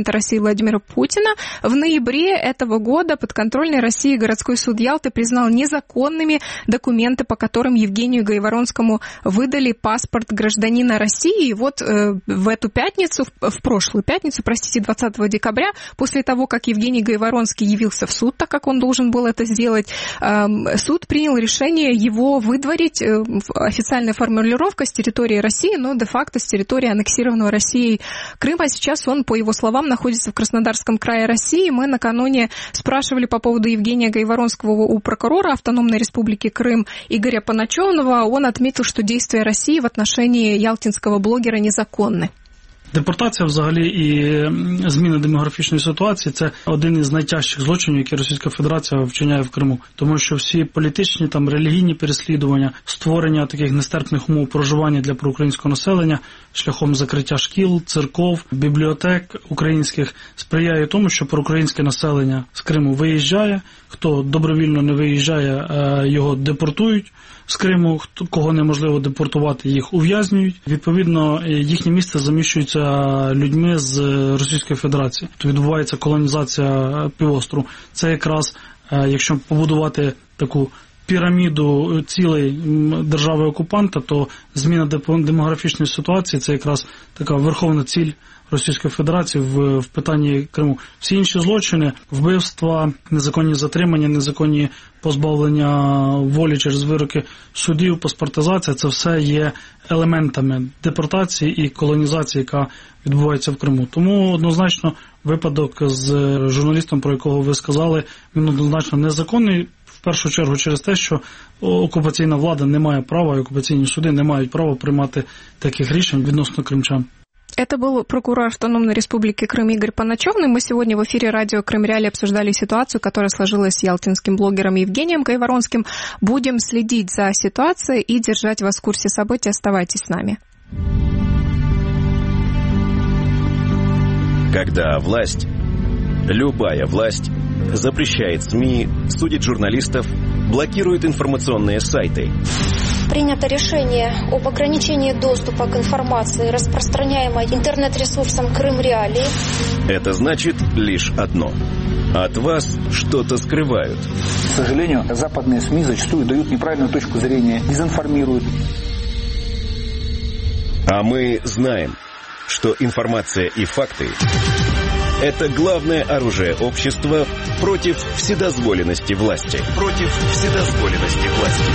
президента России Владимира Путина. В ноябре этого года подконтрольный России городской суд Ялты признал незаконными документы, по которым Евгению Гайворонскому выдали паспорт гражданина России. И вот э, в эту пятницу, в, в прошлую пятницу, простите, двадцатого декабря, после того, как Евгений Гайворонский явился в суд, так как он должен был это сделать, э, суд принял решение его выдворить, э, официальная формулировка, с территории России, но де-факто с территории аннексированного Россией Крыма. Сейчас он, по его словам, находится в Краснодарском крае России. Мы накануне спрашивали по поводу Евгения Гайворонского у прокурора Автономной Республики Крым Игоря Паначевного. Он отметил, что действия России в отношении ялтинского блогера незаконны. Депортація взагалі і зміна демографічної ситуації – це один із найтяжчих злочинів, які Російська Федерація вчиняє в Криму. Тому що всі політичні, там, релігійні переслідування, створення таких нестерпних умов проживання для проукраїнського населення шляхом закриття шкіл, церков, бібліотек українських сприяє тому, що проукраїнське населення з Криму виїжджає, хто добровільно не виїжджає, його депортують з Криму, кого неможливо депортувати, їх ув'язнюють. Відповідно, їхнє місце заміщується людьми з Російської Федерації. То відбувається колонізація півострову. Це якраз, якщо побудувати таку піраміду цілей держави-окупанта, то зміна демографічної ситуації – це якраз така верховна ціль Російської Федерації в, в питанні Криму. Всі інші злочини, вбивства, незаконні затримання, незаконні позбавлення волі через вироки судів, паспортизація – це все є елементами депортації і колонізації, яка відбувається в Криму. Тому однозначно випадок з журналістом, про якого ви сказали, він однозначно незаконний. В першу чергу через те, що окупаційна влада не має права, і окупаційні суди не мають права приймати таких рішень відносно кримчан. Это был прокурор Автономной Республики Крым Игорь Паначевный. Мы сегодня в эфире радио Крым Реалии обсуждали ситуацию, которая сложилась с ялтинским блогером Евгением Гайворонским. Будем следить за ситуацией и держать вас в курсе событий. Оставайтесь с нами. Когда власть, любая власть, запрещает СМИ, судит журналистов, блокирует информационные сайты. Принято решение об ограничении доступа к информации, распространяемой интернет-ресурсом Крым Реалии. Это значит лишь одно. От вас что-то скрывают. К сожалению, западные СМИ зачастую дают неправильную точку зрения, дезинформируют. А мы знаем, что информация и факты – это главное оружие общества против вседозволенности власти. Против вседозволенности власти.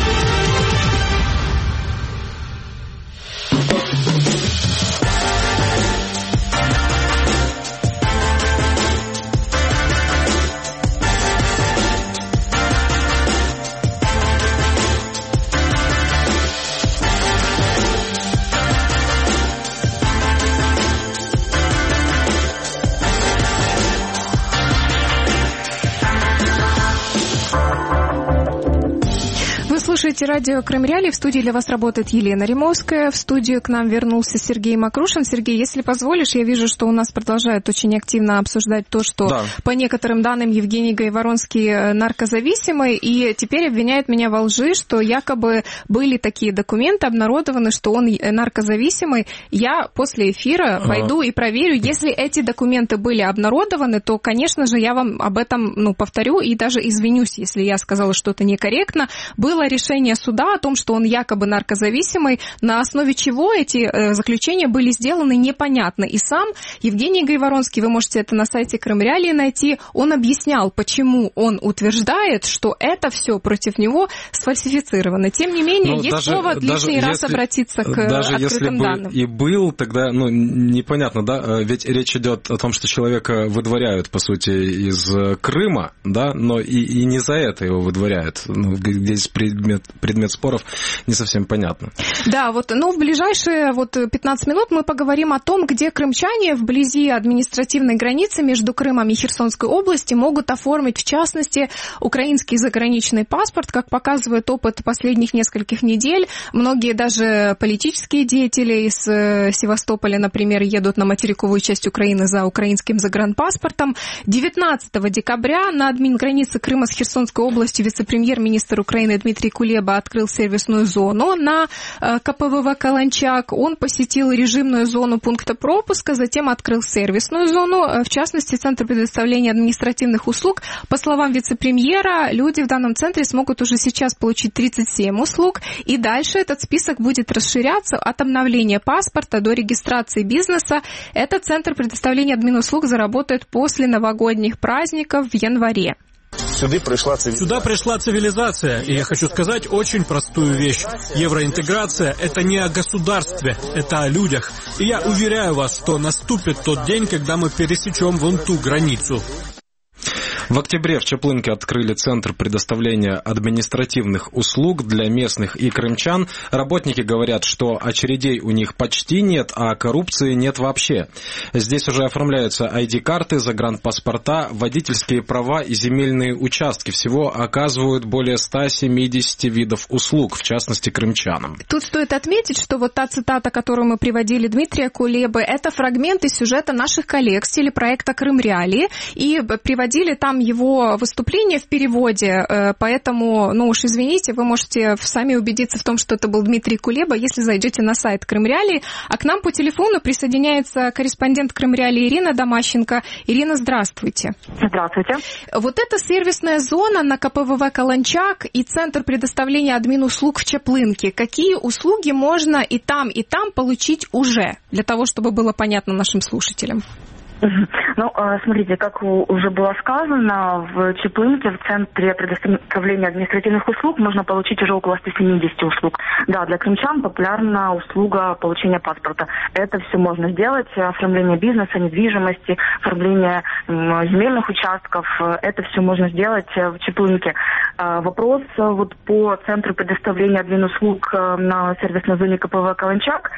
Слушайте радио Крым Реалии. В студии для вас работает Елена Римовская. В студию к нам вернулся Сергей Макрушин. Сергей, если позволишь, я вижу, что у нас продолжают очень активно обсуждать то, что да. по некоторым данным Евгений Гайворонский наркозависимый, и теперь обвиняет меня во лжи, что якобы были такие документы обнародованы, что он наркозависимый. Я после эфира ага. пойду и проверю. Если эти документы были обнародованы, то, конечно же, я вам об этом ну, повторю и даже извинюсь, если я сказала что-то некорректно. Было решение суда о том, что он якобы наркозависимый, на основе чего эти э, заключения были сделаны, непонятно. И сам Евгений Гайворонский, вы можете это на сайте Крым Реалии найти, он объяснял, почему он утверждает, что это все против него сфальсифицировано. Тем не менее, ну, есть даже, повод лишний даже раз если, обратиться к даже открытым если бы данным. И был, тогда ну, непонятно, да, ведь речь идет о том, что человека выдворяют, по сути, из Крыма, да, но и, и не за это его выдворяют. Ну, здесь предмет предмет споров не совсем понятно. Да, вот, ну, в ближайшие вот пятнадцать минут мы поговорим о том, где крымчане вблизи административной границы между Крымом и Херсонской областью могут оформить, в частности, украинский заграничный паспорт, как показывает опыт последних нескольких недель. Многие даже политические деятели из Севастополя, например, едут на материковую часть Украины за украинским загранпаспортом. девятнадцатого декабря на админгранице Крыма с Херсонской областью вице-премьер-министр Украины Дмитрий Кулеба Кулеба открыл сервисную зону на КПВВ «Каланчак». Он посетил режимную зону пункта пропуска, затем открыл сервисную зону, в частности, Центр предоставления административных услуг. По словам вице-премьера, люди в данном центре смогут уже сейчас получить тридцать семь услуг, и дальше этот список будет расширяться от обновления паспорта до регистрации бизнеса. Этот Центр предоставления админуслуг заработает после новогодних праздников в январе. Сюда пришла цивилизация. Сюда пришла цивилизация, и я хочу сказать очень простую вещь. Евроинтеграция – это не о государстве, это о людях. И я уверяю вас, что наступит тот день, когда мы пересечем вон ту границу. В октябре в Чаплынке открыли Центр предоставления административных услуг для местных и крымчан. Работники говорят, что очередей у них почти нет, а коррупции нет вообще. Здесь уже оформляются ай ди-карты, загранпаспорта, водительские права и земельные участки. Всего оказывают более ста семидесяти видов услуг, в частности, крымчанам. Тут стоит отметить, что вот та цитата, которую мы приводили Дмитрия Кулебы, это фрагменты сюжета наших коллег с телепроекта «Крым Реалии», и приводили там его выступление в переводе, поэтому, ну уж извините, вы можете сами убедиться в том, что это был Дмитрий Кулеба, если зайдете на сайт Крым Реалии. А к нам по телефону присоединяется корреспондент Крым Реалии Ирина Домащенко. Ирина, здравствуйте. Здравствуйте. Вот эта сервисная зона на КПВВ «Каланчак» и Центр предоставления админуслуг в Чаплынке. Какие услуги можно и там, и там получить уже, для того, чтобы было понятно нашим слушателям? Ну, смотрите, как уже было сказано, в Чаплынке, в Центре предоставления административных услуг можно получить уже около ста семидесяти услуг. Да, для крымчан популярна услуга получения паспорта. Это все можно сделать, оформление бизнеса, недвижимости, оформление земельных участков. Это все можно сделать в Чаплынке. Вопрос вот по Центру предоставления админуслуг на сервисной зоне КПВ «Каланчак».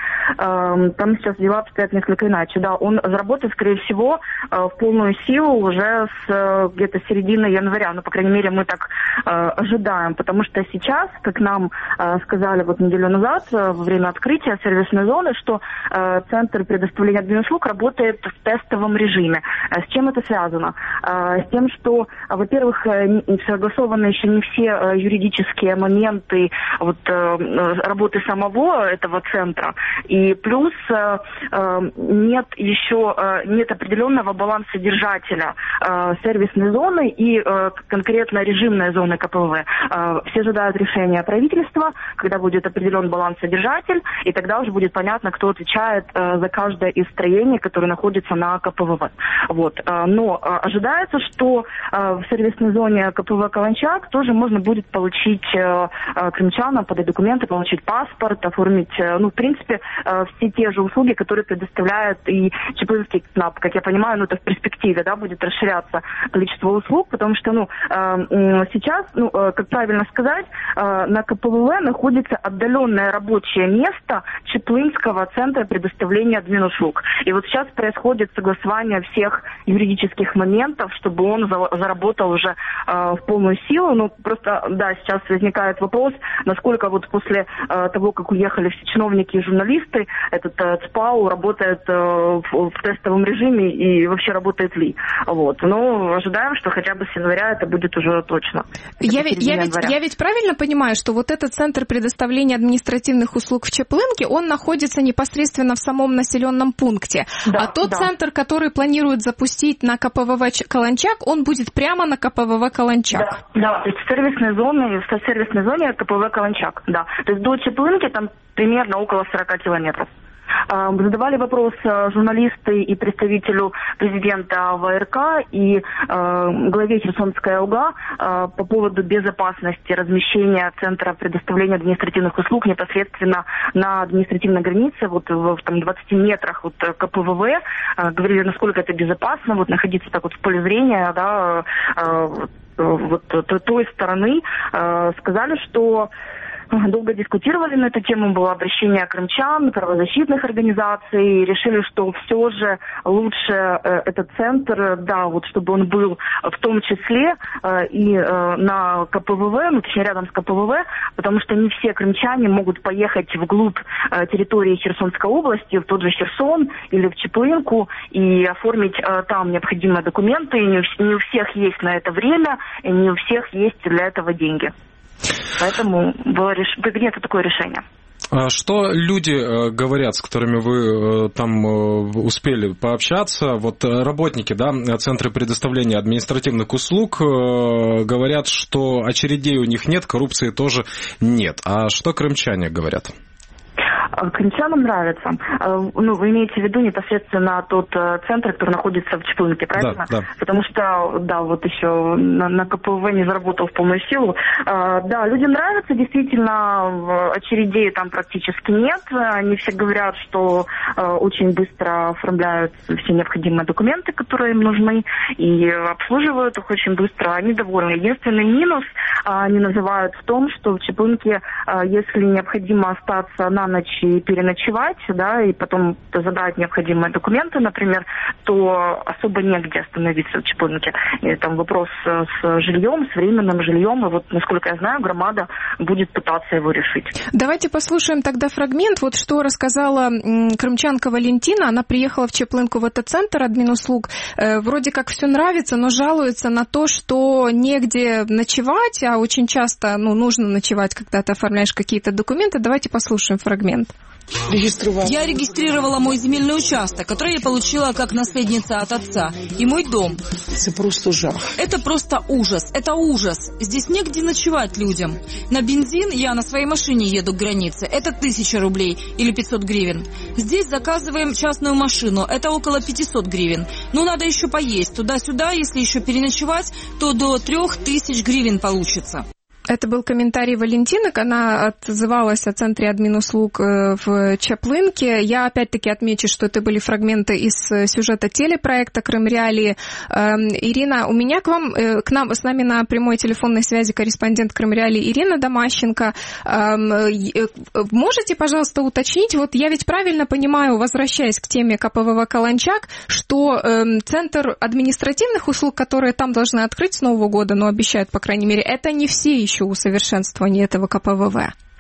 Там сейчас дела обстоят несколько иначе. Да, он заработает, скорее всего, всего в полную силу уже с где-то середины января. Ну, по крайней мере, мы так э, ожидаем. Потому что сейчас, как нам э, сказали вот неделю назад, э, во время открытия сервисной зоны, что э, Центр предоставления админуслуг работает в тестовом режиме. Э, с чем это связано? Э, с тем, что, э, во-первых, э, согласованы еще не все э, юридические моменты вот, э, работы самого этого центра. И плюс э, э, нет еще э, нет определенного баланса держателя э, сервисной зоны и э, конкретно режимной зоны КПВВ. Э, все ожидают решения правительства, когда будет определен балансодержатель, и тогда уже будет понятно, кто отвечает э, за каждое из строений, которое находится на КПВВ. Вот. Э, но э, ожидается, что э, в сервисной зоне КПВВ «Каланчак» тоже можно будет получить э, э, крымчанам, подать документы, получить паспорт, оформить, э, ну, в принципе, э, все те же услуги, которые предоставляет и Чаплынский КНАП. Как я понимаю, ну, это в перспективе, да, будет расширяться количество услуг, потому что, ну, э, сейчас, ну, э, как правильно сказать, э, на КПВВ находится отдаленное рабочее место Чаплынского центра предоставления админуслуг. И вот сейчас происходит согласование всех юридических моментов, чтобы он за, заработал уже э, в полную силу. Ну, просто, да, сейчас возникает вопрос, насколько вот после э, того, как уехали все чиновники и журналисты, этот э, ЦПАУ работает э, в, в тестовом режиме и вообще работает ли. Вот. Но ожидаем, что хотя бы с января это будет уже точно. Я, ведь, я, ведь, я ведь правильно понимаю, что вот этот Центр предоставления административных услуг в Чаплынке, он находится непосредственно в самом населенном пункте. Да, а тот да. центр, который планируют запустить на КПВВ «Каланчак», он будет прямо на КПВВ «Каланчак». Да, да, то есть в сервисной зоне, в сервисной зоне КПВВ «Каланчак», да. То есть до Чаплынки там примерно около сорока километров. Задавали вопрос журналисты и представителю президента ВРК и э, главе Херсонской ОГА э, по поводу безопасности размещения Центра предоставления административных услуг непосредственно на административной границе, вот в там, двадцати метрах от КПВВ. Э, говорили, насколько это безопасно, вот находиться так вот в поле зрения, да, э, вот той стороны. Э, сказали, что долго дискутировали на эту тему, было обращение крымчан, правозащитных организаций, решили, что все же лучше э, этот центр, да, вот чтобы он был в том числе э, и э, на КПВВ, ну, точнее, рядом с КПВВ, потому что не все крымчане могут поехать вглубь э, территории Херсонской области, в тот же Херсон или в Чаплынку и оформить э, там необходимые документы. И не, не у всех есть на это время, и не у всех есть для этого деньги. Поэтому было реш... принято такое решение. Что люди говорят, с которыми вы там успели пообщаться? Вот работники, да, Центра предоставления административных услуг говорят, что очередей у них нет, коррупции тоже нет. А что крымчане говорят? Крымчанам нравится. Ну, вы имеете в виду непосредственно тот центр, который находится в Чеплынке, правильно? Да, да. Потому что, да, вот еще на, на КПВ не заработал в полную силу. Да, людям нравится, действительно, очередей там практически нет. Они все говорят, что очень быстро оформляют все необходимые документы, которые им нужны, и обслуживают их очень быстро. Они довольны. Единственный минус они называют в том, что в Чеплынке, если необходимо остаться на ночь и переночевать, да, и потом забрать необходимые документы, например, то особо негде остановиться в Чеплынке. И там вопрос с жильем, с временным жильем, и вот, насколько я знаю, громада будет пытаться его решить. Давайте послушаем тогда фрагмент, вот что рассказала крымчанка Валентина. Она приехала в Чеплынку в этот центр админуслуг. Вроде как все нравится, но жалуется на то, что негде ночевать, а очень часто, ну, нужно ночевать, когда ты оформляешь какие-то документы. Давайте послушаем фрагмент. Я регистрировала мой земельный участок, который я получила как наследница от отца, и мой дом. Это просто жах. Это просто ужас, это ужас. Здесь негде ночевать людям. На бензин я на своей машине еду к границе, это тысяча рублей или пятьсот гривен. Здесь заказываем частную машину, это около пятьсот гривен. Но надо еще поесть, туда-сюда, если еще переночевать, то до трех тысяч гривен получится. Это был комментарий Валентины, она отзывалась о Центре админуслуг в Чеплынке. Я опять-таки отмечу, что это были фрагменты из сюжета телепроекта «Крым Реалии». Ирина, у меня к вам, к нам, с нами на прямой телефонной связи корреспондент «Крым Реалии» Ирина Домащенко. Можете, пожалуйста, уточнить, вот я ведь правильно понимаю, возвращаясь к теме КПВВ «Каланчак», что Центр административных услуг, которые там должны открыть с Нового года, но обещают, по крайней мере, это не все еще усовершенствование этого КПВВ?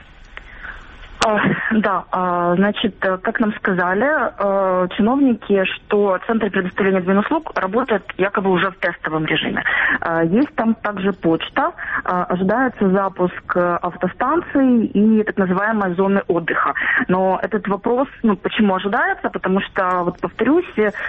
Да, значит, как нам сказали чиновники, что Центр предоставления админуслуг работает якобы уже в тестовом режиме. Есть там также почта, ожидается запуск автостанций и так называемой зоны отдыха. Но этот вопрос, ну, почему ожидается? Потому что, вот повторюсь,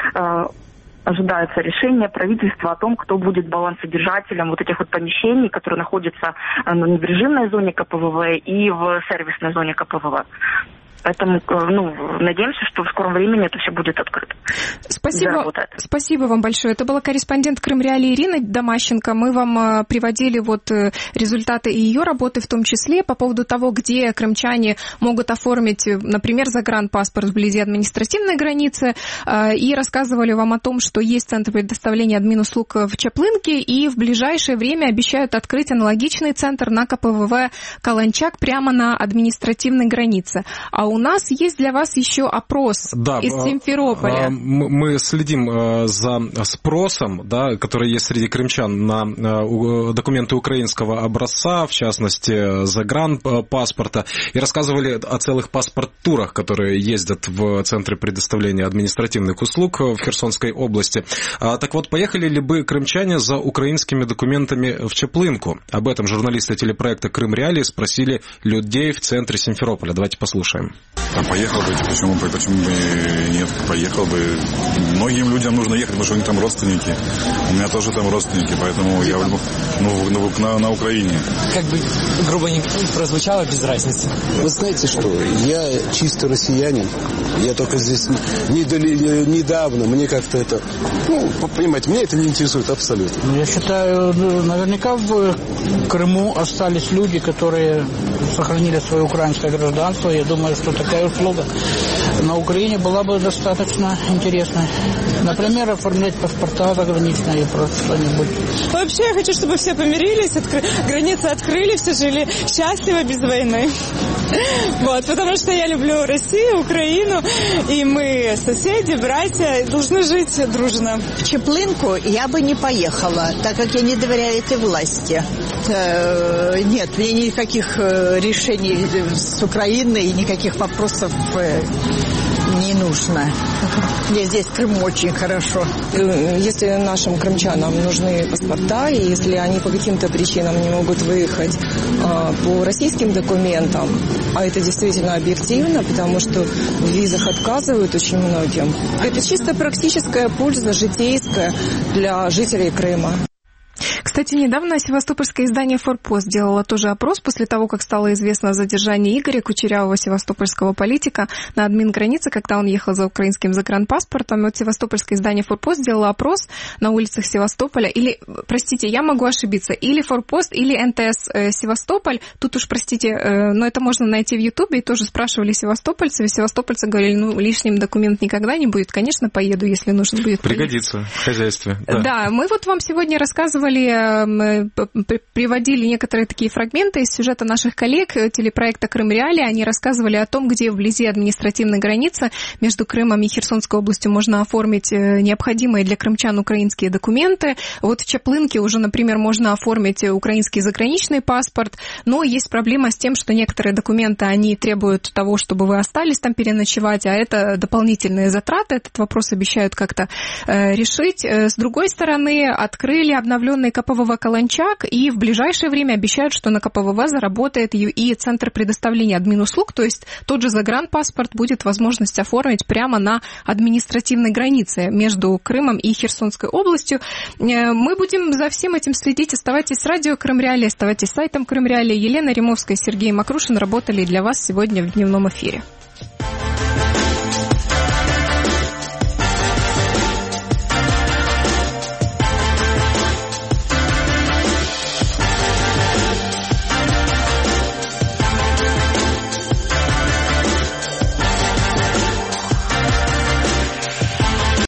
ожидается решение правительства о том, кто будет балансодержателем вот этих вот помещений, которые находятся ну, в режимной зоне КПВВ и в сервисной зоне КПВВ. Поэтому, ну, надеемся, что в скором времени это все будет открыто. Спасибо, спасибо вам большое. Это была корреспондент Крым Реалии Ирина Домащенко. Мы вам приводили вот результаты и ее работы, в том числе по поводу того, где крымчане могут оформить, например, загранпаспорт вблизи административной границы, и рассказывали вам о том, что есть Центр предоставления админуслуг в Чеплынке, и в ближайшее время обещают открыть аналогичный центр на КПВВ Каланчак прямо на административной границе. А у нас есть для вас еще опрос да, из Симферополя. Мы следим за спросом, да, который есть среди крымчан на документы украинского образца, в частности, загранпаспорта, и рассказывали о целых паспорт-турах, которые ездят в Центре предоставления административных услуг в Херсонской области. Так вот, поехали ли бы крымчане за украинскими документами в Чеплынку? Об этом журналисты телепроекта «Крым Реалии» спросили людей в центре Симферополя. Давайте послушаем. Там поехал бы, почему бы, почему бы нет, поехал бы. Многим людям нужно ехать, потому что у них там родственники. У меня тоже там родственники, поэтому я ну, на, на Украине. Как бы грубо не прозвучало, без разницы. Вы знаете что, я чисто россиянин, я только здесь недали, недавно, мне как-то это, ну, понимаете, меня это не интересует абсолютно. Я считаю, наверняка в Крыму остались люди, которые сохранили свое украинское гражданство. Я думаю, что такая услуга на Украине была бы достаточно интересной. Например, оформлять паспорта заграничные и просто что-нибудь. Вообще, я хочу, чтобы все помирились, откры... границы открыли, все жили счастливо, без войны. Вот, потому что я люблю Россию, Украину, и мы соседи, братья, должны жить дружно. В Чеплынку я бы не поехала, так как я не доверяю этой власти. Нет, мне никаких решений с Украиной и никаких вопросов не нужно. нужно. Мне здесь в Крыму очень хорошо. Если нашим крымчанам нужны паспорта, и если они по каким-то причинам не могут выехать а, по российским документам, а это действительно объективно, потому что в визах отказывают очень многим, это чисто практическая польза, житейская для жителей Крыма. Кстати, недавно севастопольское издание «Форпост» сделало тоже опрос после того, как стало известно о задержании Игоря Кучерявого, севастопольского политика, на админгранице, когда он ехал за украинским загранпаспортом. И вот севастопольское издание «Форпост» сделало опрос на улицах Севастополя. Или, простите, я могу ошибиться, или «Форпост», или эн тэ эс э, Севастополь. Тут уж, простите, э, но это можно найти в Ютубе. И тоже спрашивали севастопольцев. И севастопольцы говорили, ну, лишним документ никогда не будет. Конечно, поеду, если нужно будет. Пригодится поехать в хозяйстве. Да. да, мы вот вам сегодня рассказывали, мы приводили некоторые такие фрагменты из сюжета наших коллег телепроекта «Крым Реалии». Они рассказывали о том, где вблизи административной границы между Крымом и Херсонской областью можно оформить необходимые для крымчан украинские документы. Вот в Чаплынке уже, например, можно оформить украинский заграничный паспорт, но есть проблема с тем, что некоторые документы, они требуют того, чтобы вы остались там переночевать, а это дополнительные затраты. Этот вопрос обещают как-то э, решить. С другой стороны, открыли обновленный ка пэ вэ вэ «Каланчак», и в ближайшее время обещают, что на ка пэ вэ вэ заработает и центр предоставления админуслуг, то есть тот же загранпаспорт будет возможность оформить прямо на административной границе между Крымом и Херсонской областью. Мы будем за всем этим следить. Оставайтесь с радио «Крым Реалии», оставайтесь с сайтом «Крым Реалии». Елена Римовская и Сергей Макрушин работали для вас сегодня в дневном эфире.